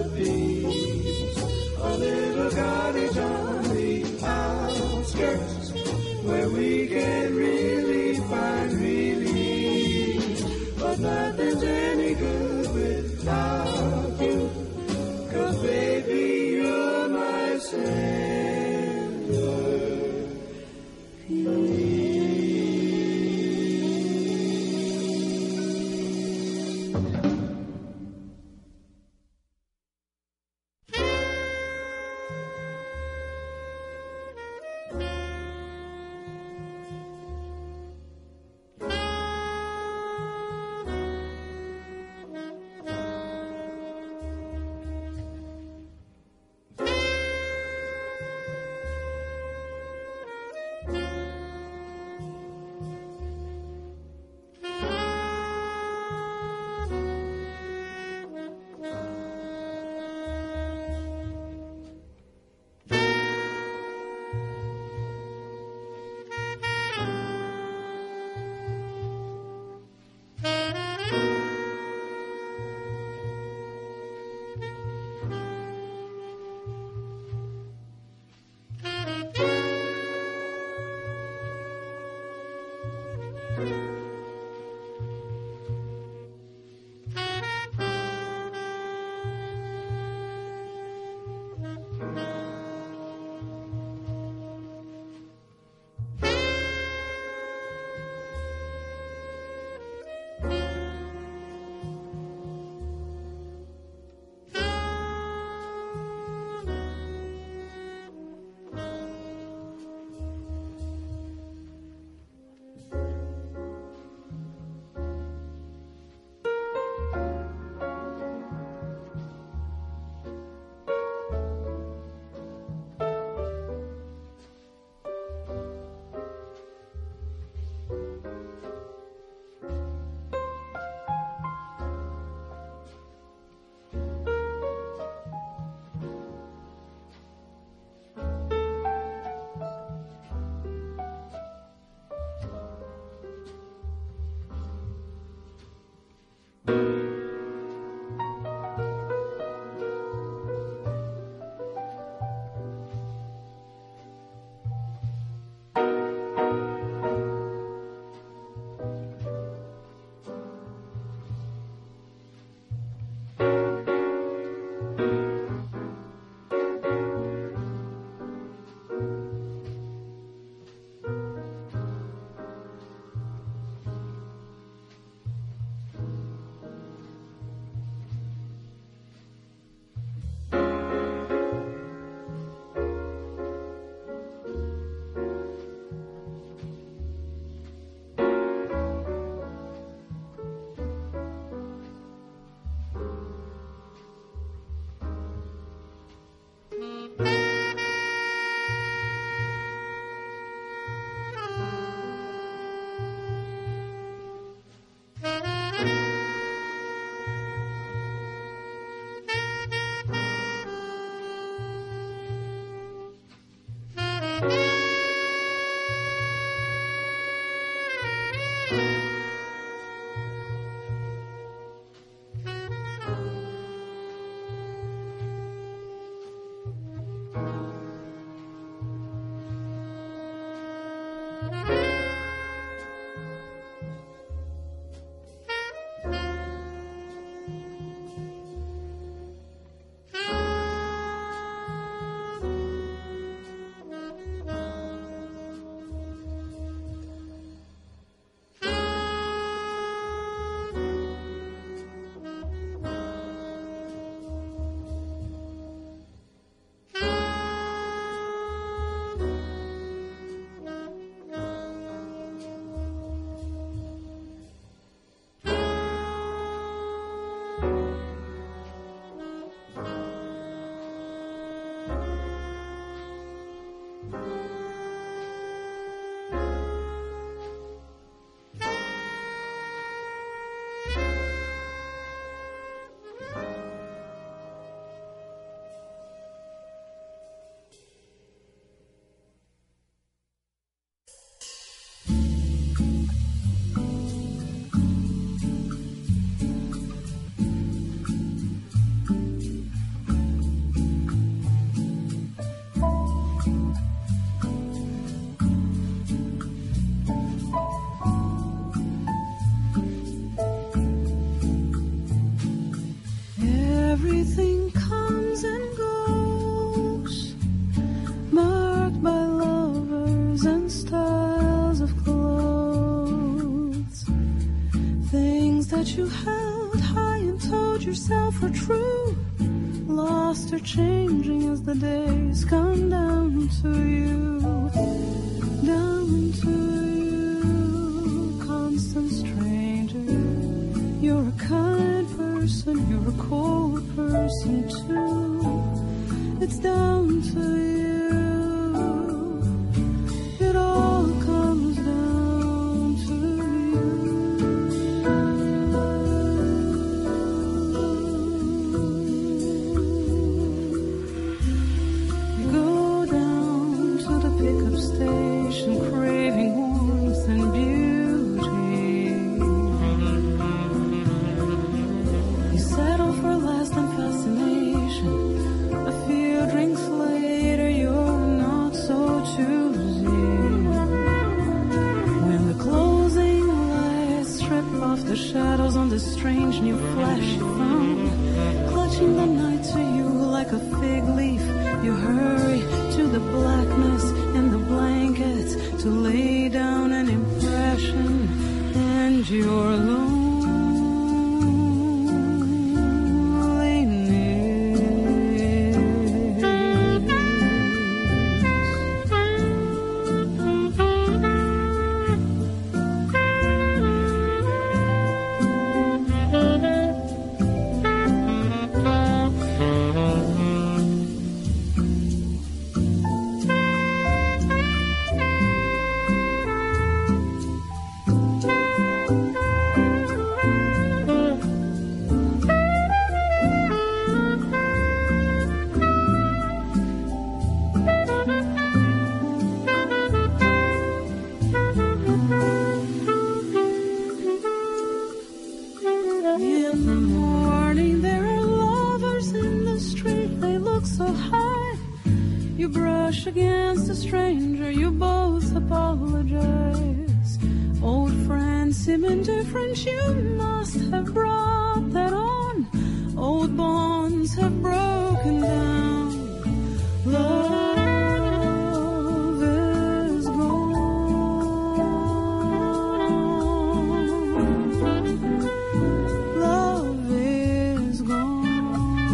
fast are changing as the days come down to you, down to you, constant stranger. You're a kind person, you're a cold person too. It's down to you. It all comes down to you. You go down to the pickup station, craving warmth and beauty. You settle for lasting fascination. A few drinks later, you're not so choosy. When the closing lights strip off the shadows on the strange new flesh you found, clutching the night to you like a fig leaf, you hurry to the blackness and the blankets to lay down an impression, and you're alone. In the morning there are lovers in the street, they look so high. You brush against a stranger, you both apologize. Old friends seem indifferent, you must have brought that on. Old bonds have broken down. Love is gone. Love is gone.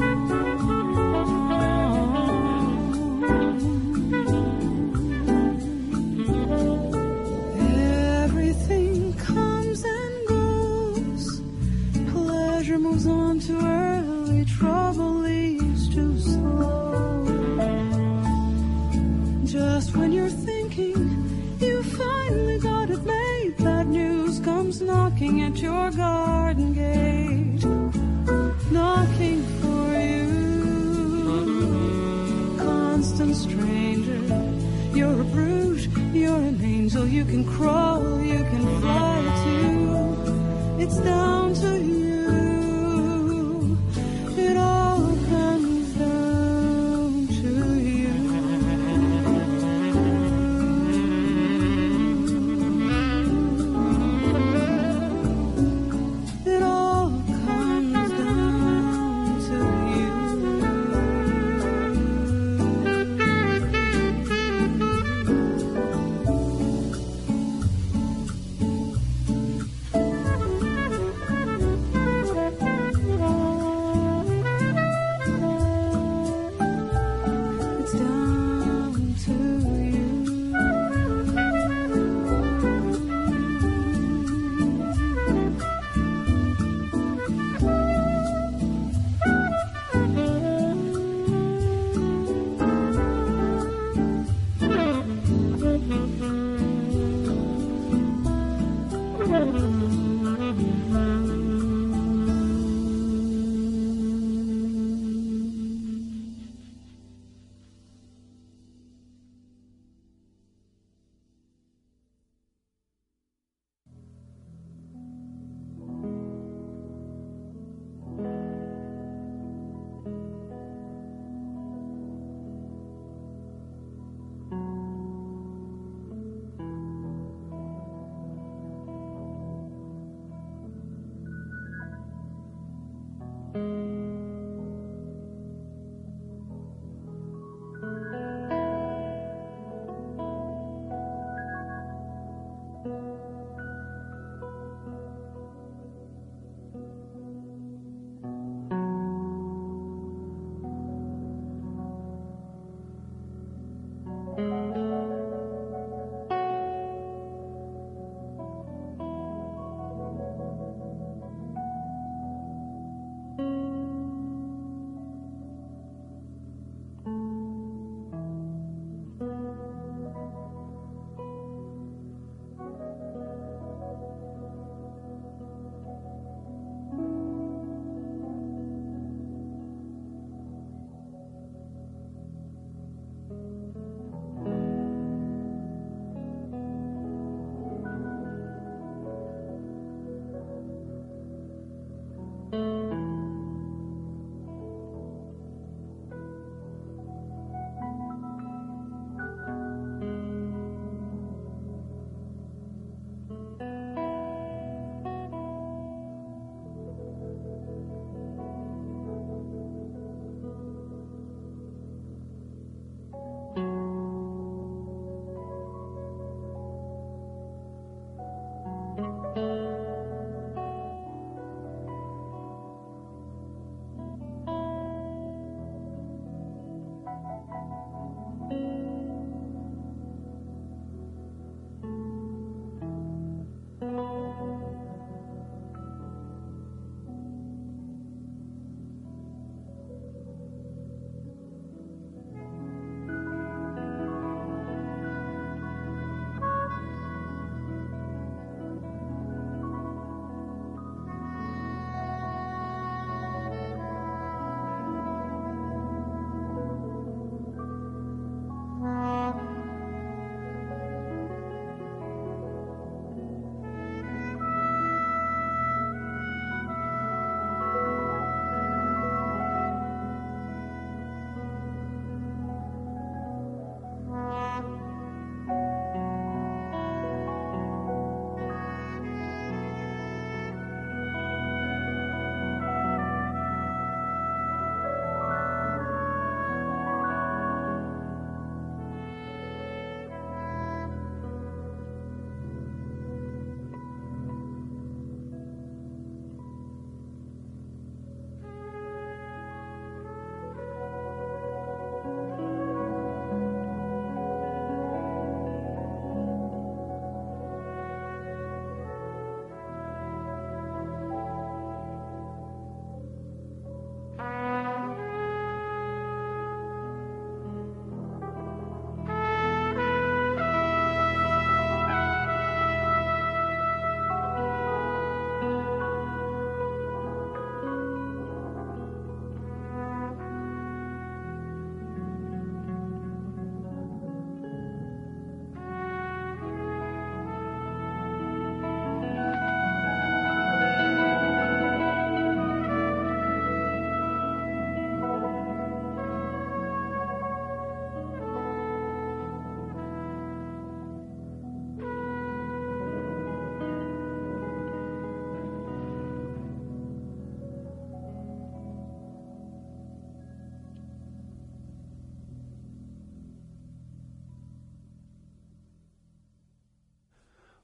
Everything comes and goes. Pleasure moves on too early. Trouble leaves too slow. Just when you're thinking you finally got it made, bad news comes knocking at your garden gate, knocking for you. Constant stranger, you're a brute, you're an angel. You can crawl, you can fly too. It's down to you. It all comes down to you. It all comes down to you.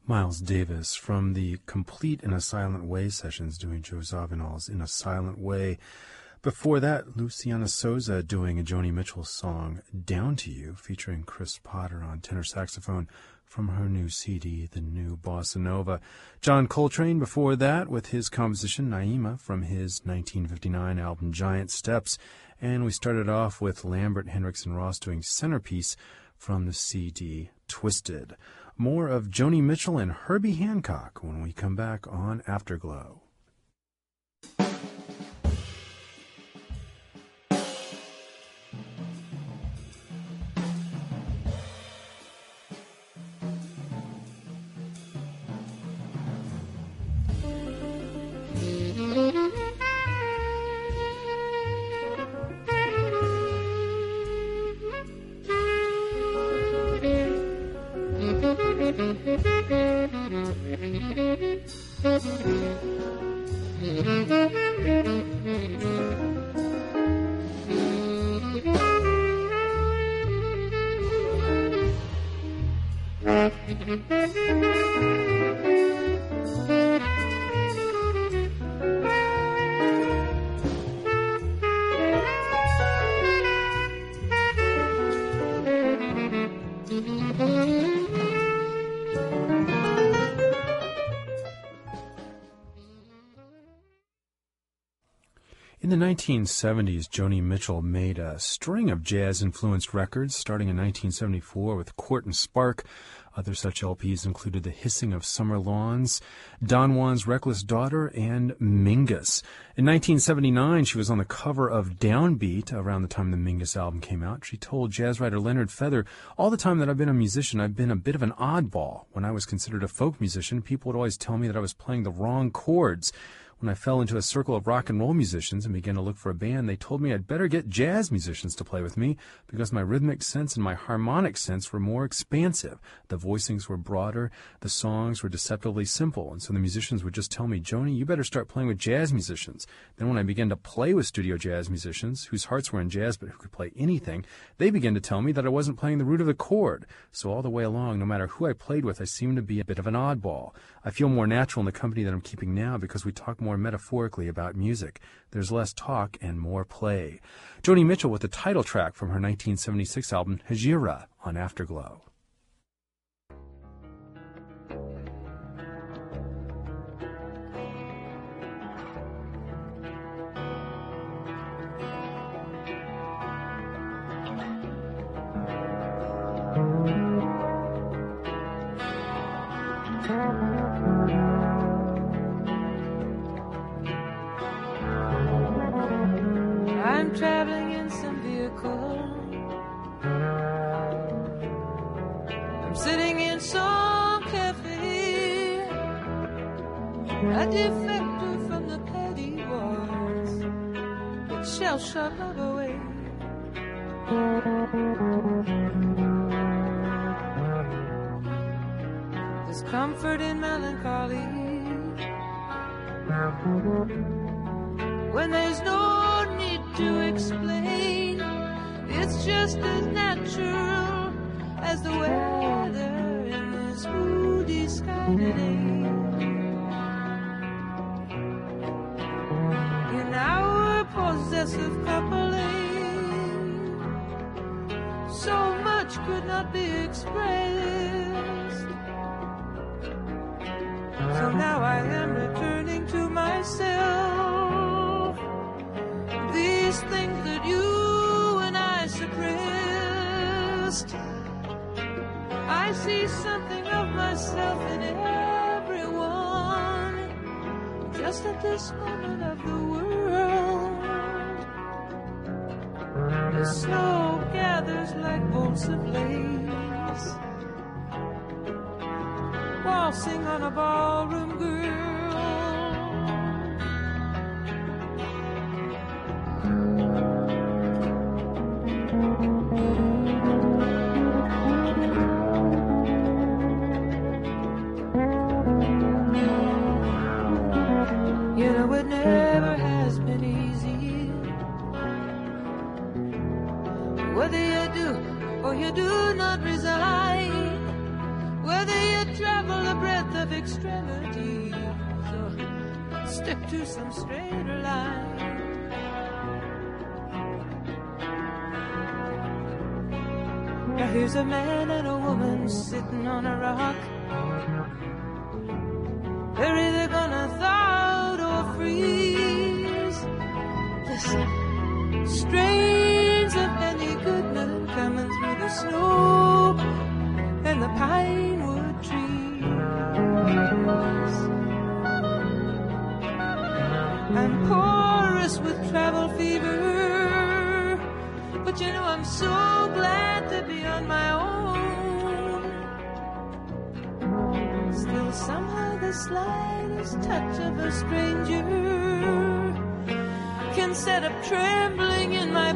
Miles Davis from the Complete in a Silent Way sessions doing Joe Zawinul's In a Silent Way. Before that, Luciana Souza doing a Joni Mitchell song, Down to You, featuring Chris Potter on tenor saxophone from her new CD, The New Bossa Nova. John Coltrane before that with his composition, Naima, from his 1959 album Giant Steps. And we started off with Lambert, Hendricks, and Ross doing Centerpiece from the CD Twisted. More of Joni Mitchell and Herbie Hancock when we come back on Afterglow. In the 1970s, Joni Mitchell made a string of jazz-influenced records, starting in 1974 with Court and Spark. Other such LPs included The Hissing of Summer Lawns, Don Juan's Reckless Daughter, and Mingus. In 1979, she was on the cover of Downbeat around the time the Mingus album came out. She told jazz writer Leonard Feather, "All the time that I've been a musician, I've been a bit of an oddball. When I was considered a folk musician, people would always tell me that I was playing the wrong chords. When I fell into a circle of rock and roll musicians and began to look for a band, they told me I'd better get jazz musicians to play with me because my rhythmic sense and my harmonic sense were more expansive. The voicings were broader, the songs were deceptively simple, and so the musicians would just tell me, 'Joni, you better start playing with jazz musicians.' Then when I began to play with studio jazz musicians, whose hearts were in jazz but who could play anything, they began to tell me that I wasn't playing the root of the chord. So all the way along, no matter who I played with, I seemed to be a bit of an oddball. I feel more natural in the company that I'm keeping now because we talk more metaphorically about music. There's less talk and more play." Joni Mitchell with the title track from her 1976 album Hejira on Afterglow. I'm traveling in some vehicle. I'm sitting in some cafe. A defector from the petty wars, it shall shut love away. There's comfort in melancholy when there's no need to explain. It's just as natural as the weather in this moody sky today. In our possessive coupling, so much could not be expressed. So now I am returning to myself. These things that you and I suppressed, I see something of myself in everyone, just at this moment of the world. The snow gathers like bolts of lace, waltzing on a ballroom girl. You know it never has been easy, whether you do or you do not resign. whether you travel the breadth of extremities or stick to some straighter line. Now here's a man and a woman sitting on a rock. They're either gonna thaw out or freeze. Listen, strains of Benny Goodman coming through the snow and the pine wood trees. I'm porous with travel fever, but you know I'm so glad to be on my own. Still somehow the slightest touch of a stranger can set up trembling in my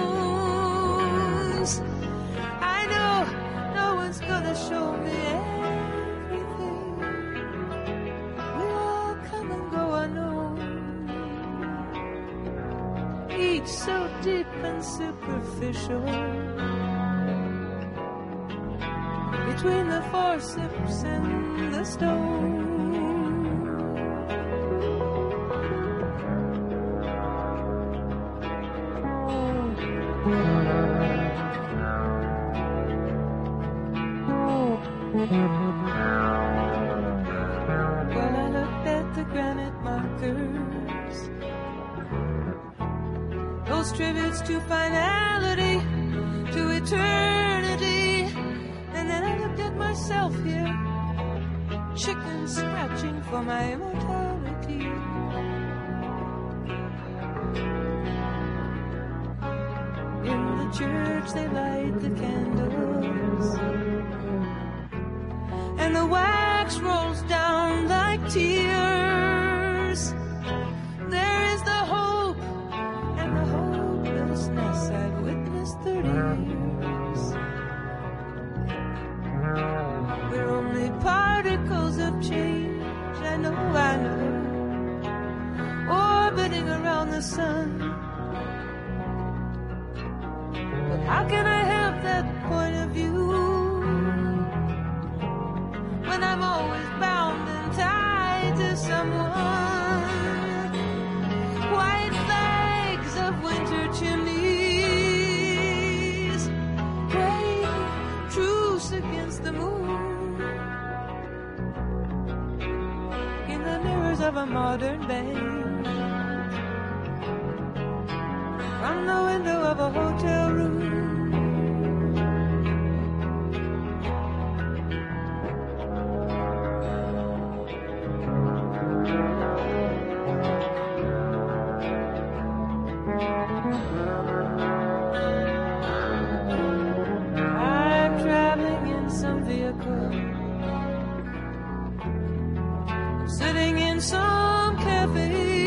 bones. I know no one's gonna show me everything. We all come and go unknown, each so deep and superficial. Between the forceps and the stone. Well, I looked at the granite markers, those tributes to finality, to eternity, and then I looked at myself here, chicken scratching for my immortality. In the church they light the candles, and the wax rolls down like tears. There is the hope and the hopelessness I've witnessed 30 years. We're only particles of change, I know, orbiting around the sun. But how can I have that point of view when I'm always bound and tied to someone? White flags of winter chimneys, gray truce against the moon, in the mirrors of a modern bank, from the window of a hotel room. I'm traveling in some vehicle, sitting in some cafe,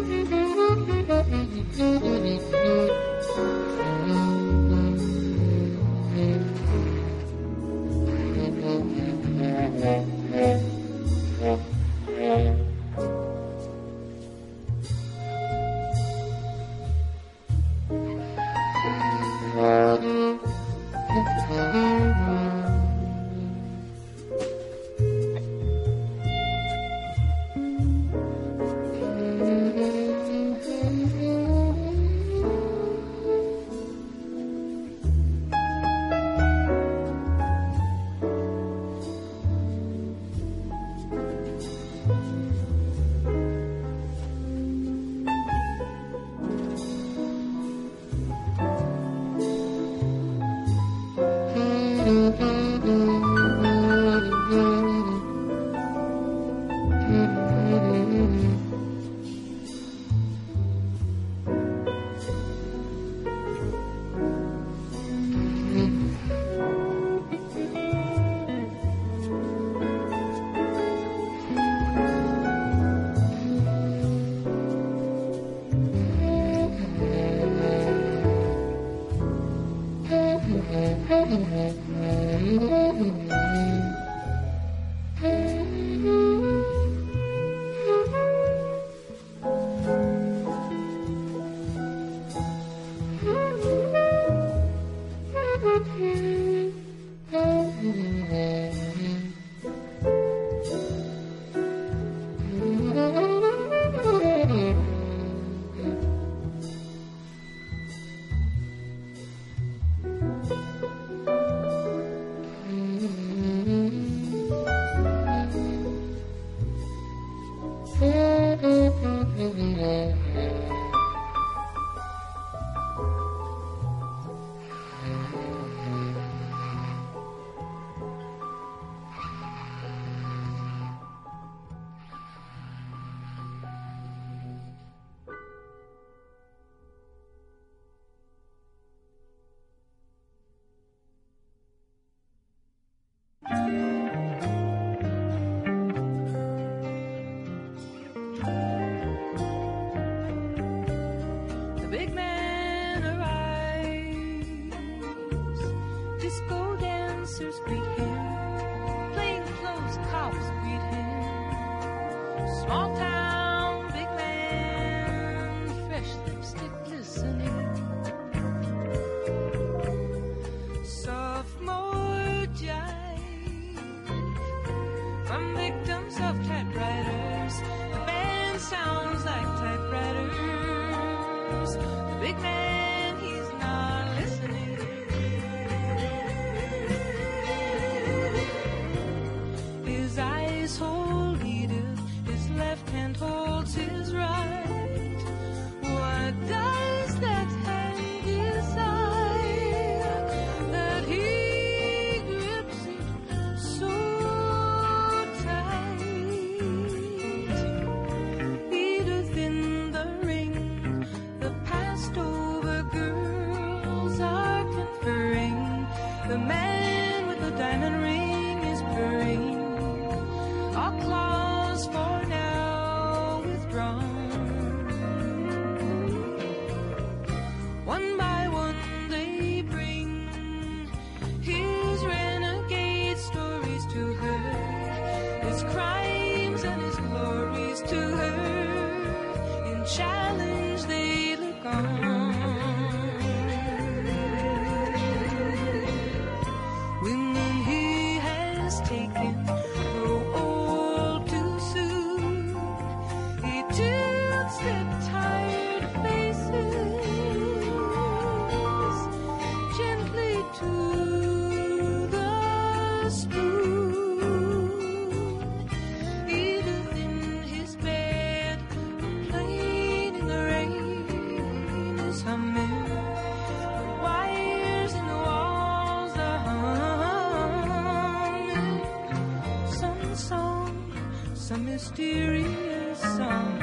Mysterious song,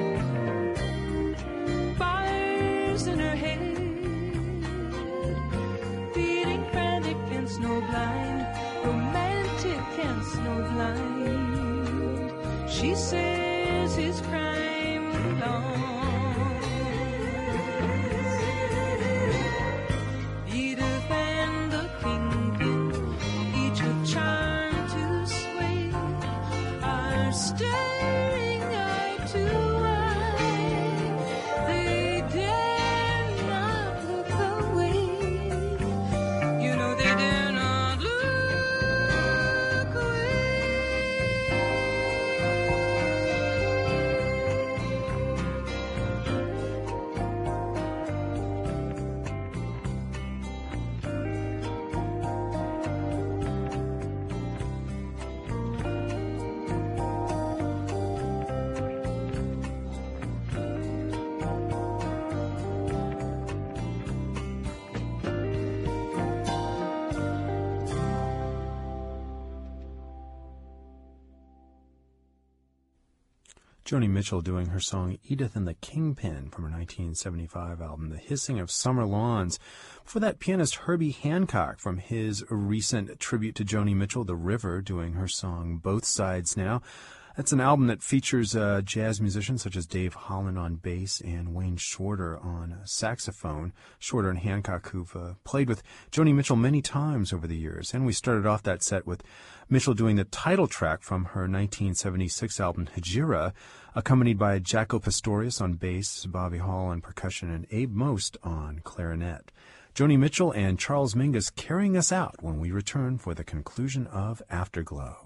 fires in her head, beating frantic and snowblind, romantic and snowblind. She says his crime belongs Joni Mitchell doing her song Edith and the Kingpin from her 1975 album, The Hissing of Summer Lawns. Before that, pianist Herbie Hancock from his recent tribute to Joni Mitchell, The River, doing her song Both Sides Now. That's an album that features jazz musicians such as Dave Holland on bass and Wayne Shorter on saxophone. Shorter and Hancock, who've played with Joni Mitchell many times over the years. And we started off that set with Mitchell doing the title track from her 1976 album Hejira, accompanied by Jaco Pastorius on bass, Bobby Hall on percussion, and Abe Most on clarinet. Joni Mitchell and Charles Mingus carrying us out when we return for the conclusion of Afterglow.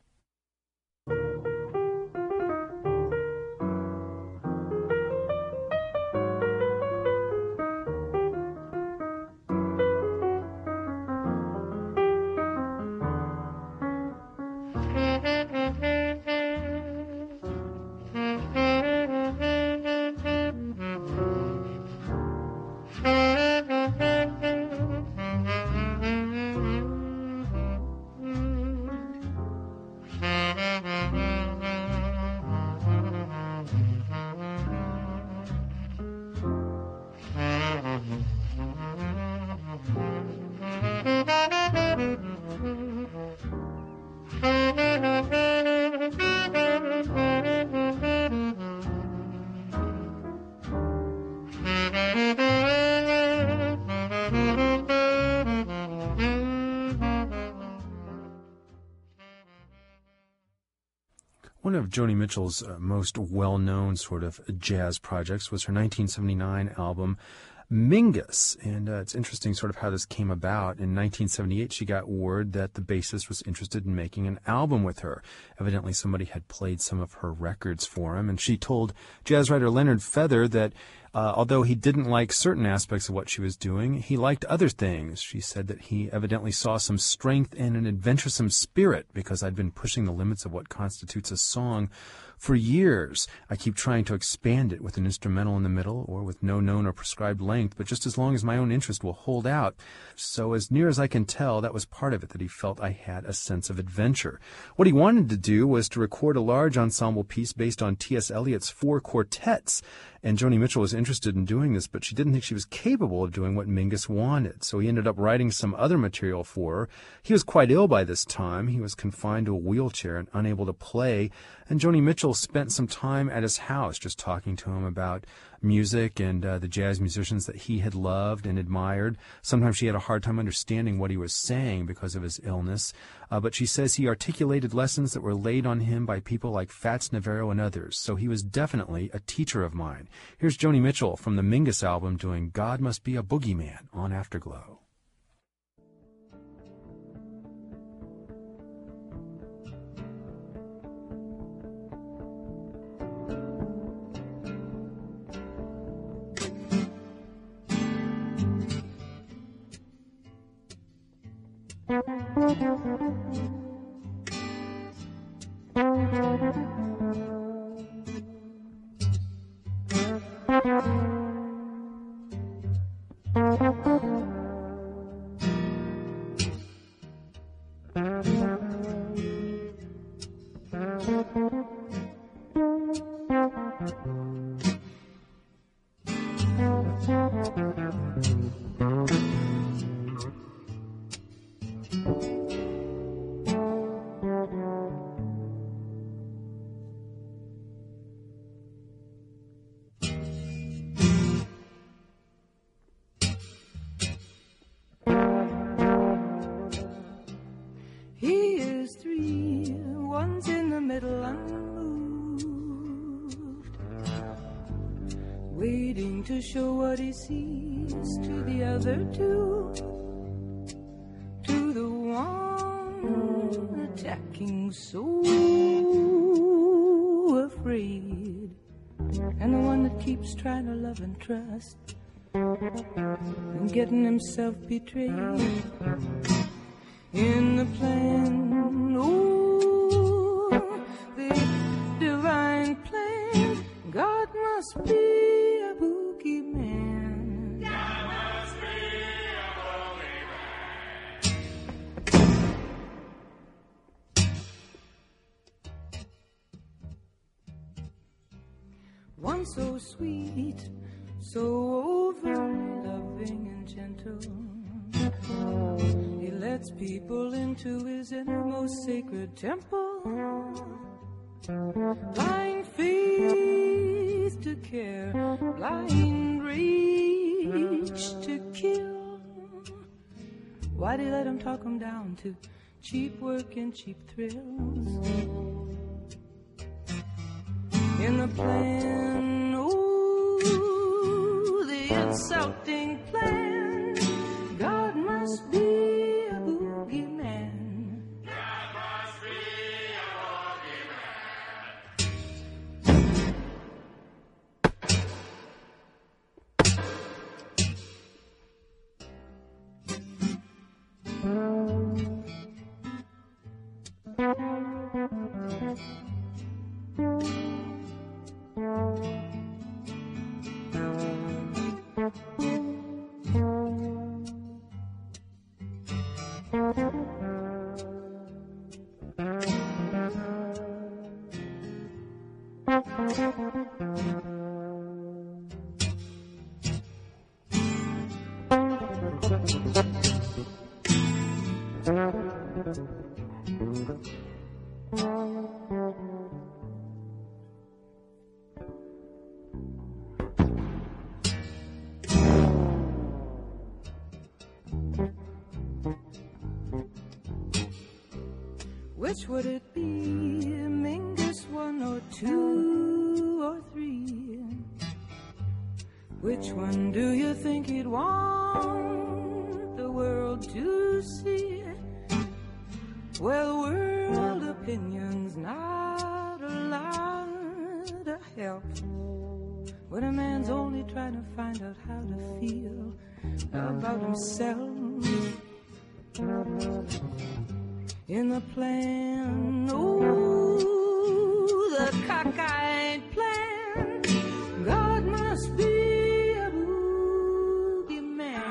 One of Joni Mitchell's most well-known sort of jazz projects was her 1979 album Mingus, and it's interesting sort of how this came about. In 1978, she got word that the bassist was interested in making an album with her. Evidently, somebody had played some of her records for him, and she told jazz writer Leonard Feather that although he didn't like certain aspects of what she was doing, he liked other things. She said that he evidently saw some strength and an adventuresome spirit because I'd been pushing the limits of what constitutes a song for years. I keep trying to expand it with an instrumental in the middle or with no known or prescribed length, but just as long as my own interest will hold out. So as near as I can tell, that was part of it, that he felt I had a sense of adventure. What he wanted to do was to record a large ensemble piece based on T.S. Eliot's 4 quartets. And Joni Mitchell was interested in doing this, but she didn't think she was capable of doing what Mingus wanted. So he ended up writing some other material for her. He was quite ill by this time. He was confined to a wheelchair and unable to play. And Joni Mitchell spent some time at his house just talking to him about music and the jazz musicians that he had loved and admired. Sometimes she had a hard time understanding what he was saying because of his illness. But she says he articulated lessons that were laid on him by people like Fats Navarro and others. So he was definitely a teacher of mine. Here's Joni Mitchell from the Mingus album doing God Must Be a Boogeyman on Afterglow. To show what he sees to the other two, to the one attacking so afraid, and the one that keeps trying to love and trust and getting himself betrayed in the plan. Oh, the divine plan. God must be a boogeyman. God must be a boogeyman. one so sweet, so overly loving and gentle. He lets people into his innermost sacred temple. Blind faith to care, blind reach to kill. Why'd he let him talk him down to cheap work and cheap thrills? In the plan, ooh, the insulting plan, God must be a boogeyman. God must be a Which would it be, Mingus 1 or 2 or 3? Which one do you think he'd want the world to see? Well, world opinion's not a lot of help when a man's only trying to find out how to feel about himself. In the plan, ooh, the cockeyed plan, God must be a boogeyman.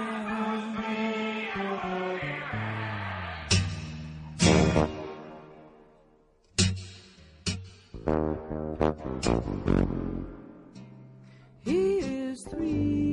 He is 3.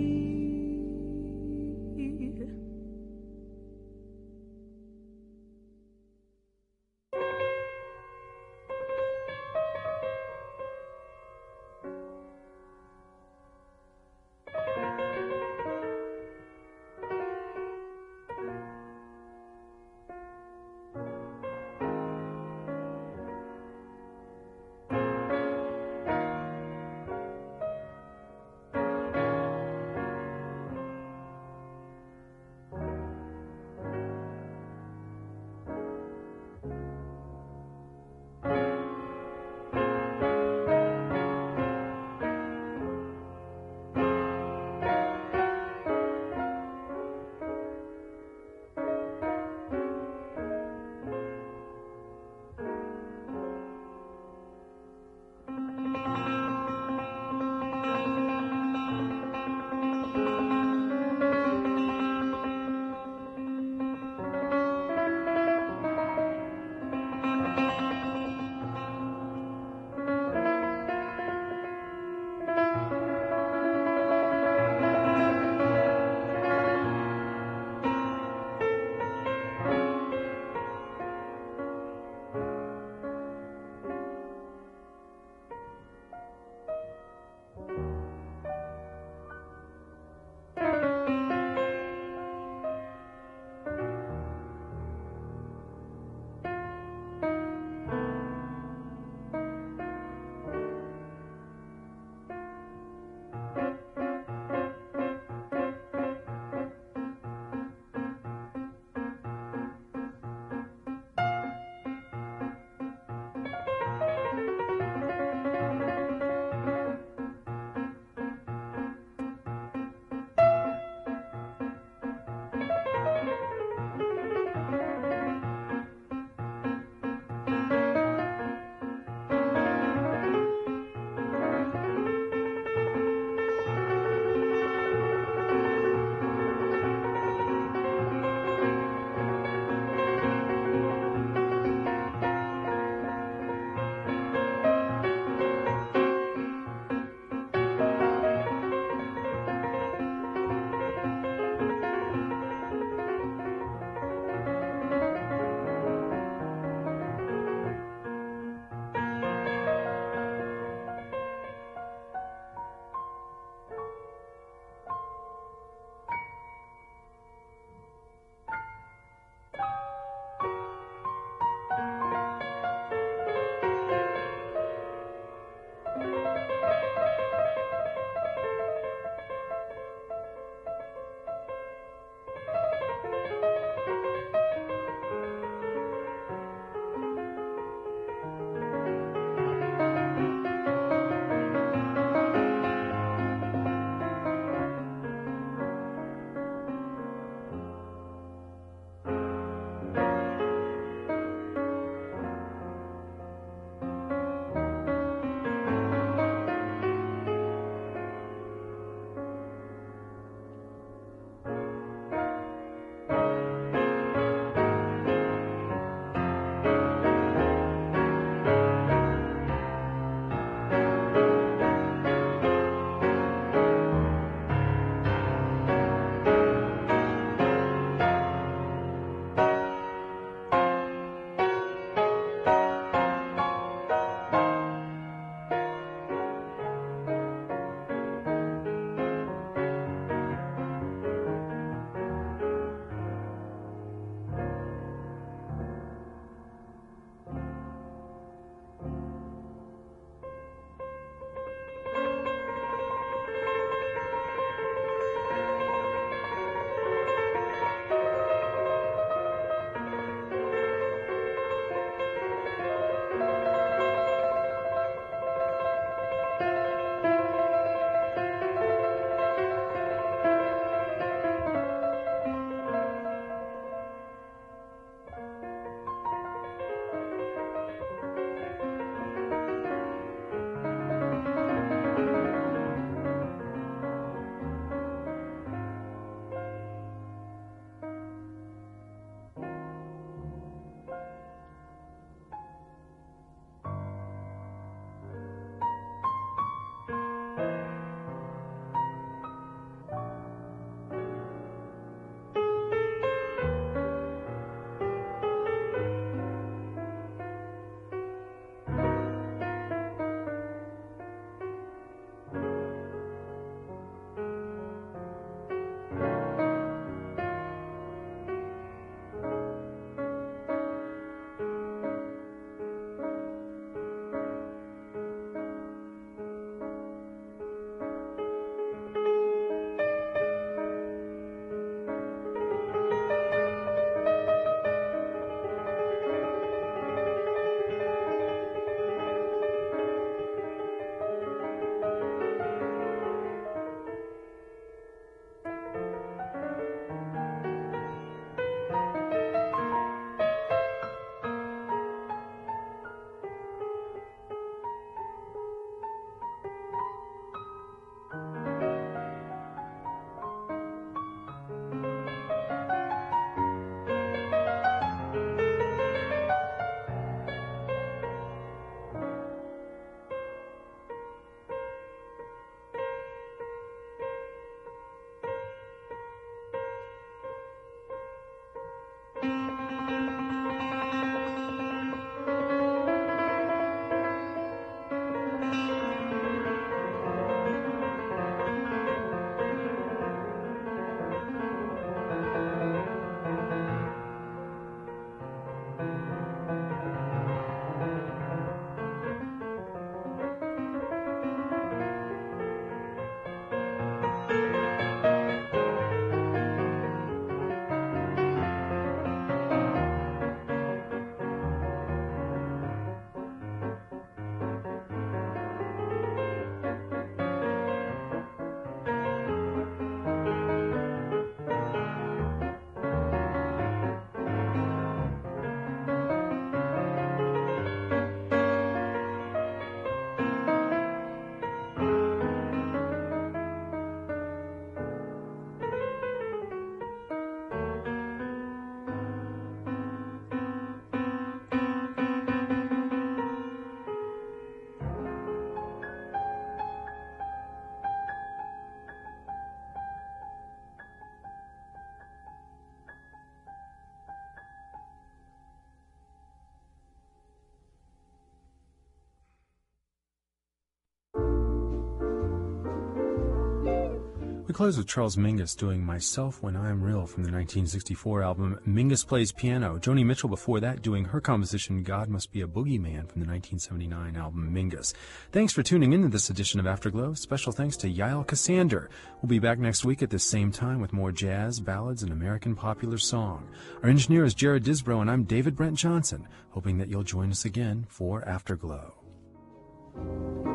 close with Charles Mingus doing Myself When I'm Real from the 1964 album Mingus Plays Piano. Joni Mitchell before that doing her composition God Must Be a Boogeyman from the 1979 album Mingus. Thanks for tuning in to this edition of Afterglow. Special thanks to Yael Cassander. We'll be back next week at this same time with more jazz, ballads, and American popular song. Our engineer is Jared Disbrow, and I'm David Brent Johnson, hoping that you'll join us again for Afterglow.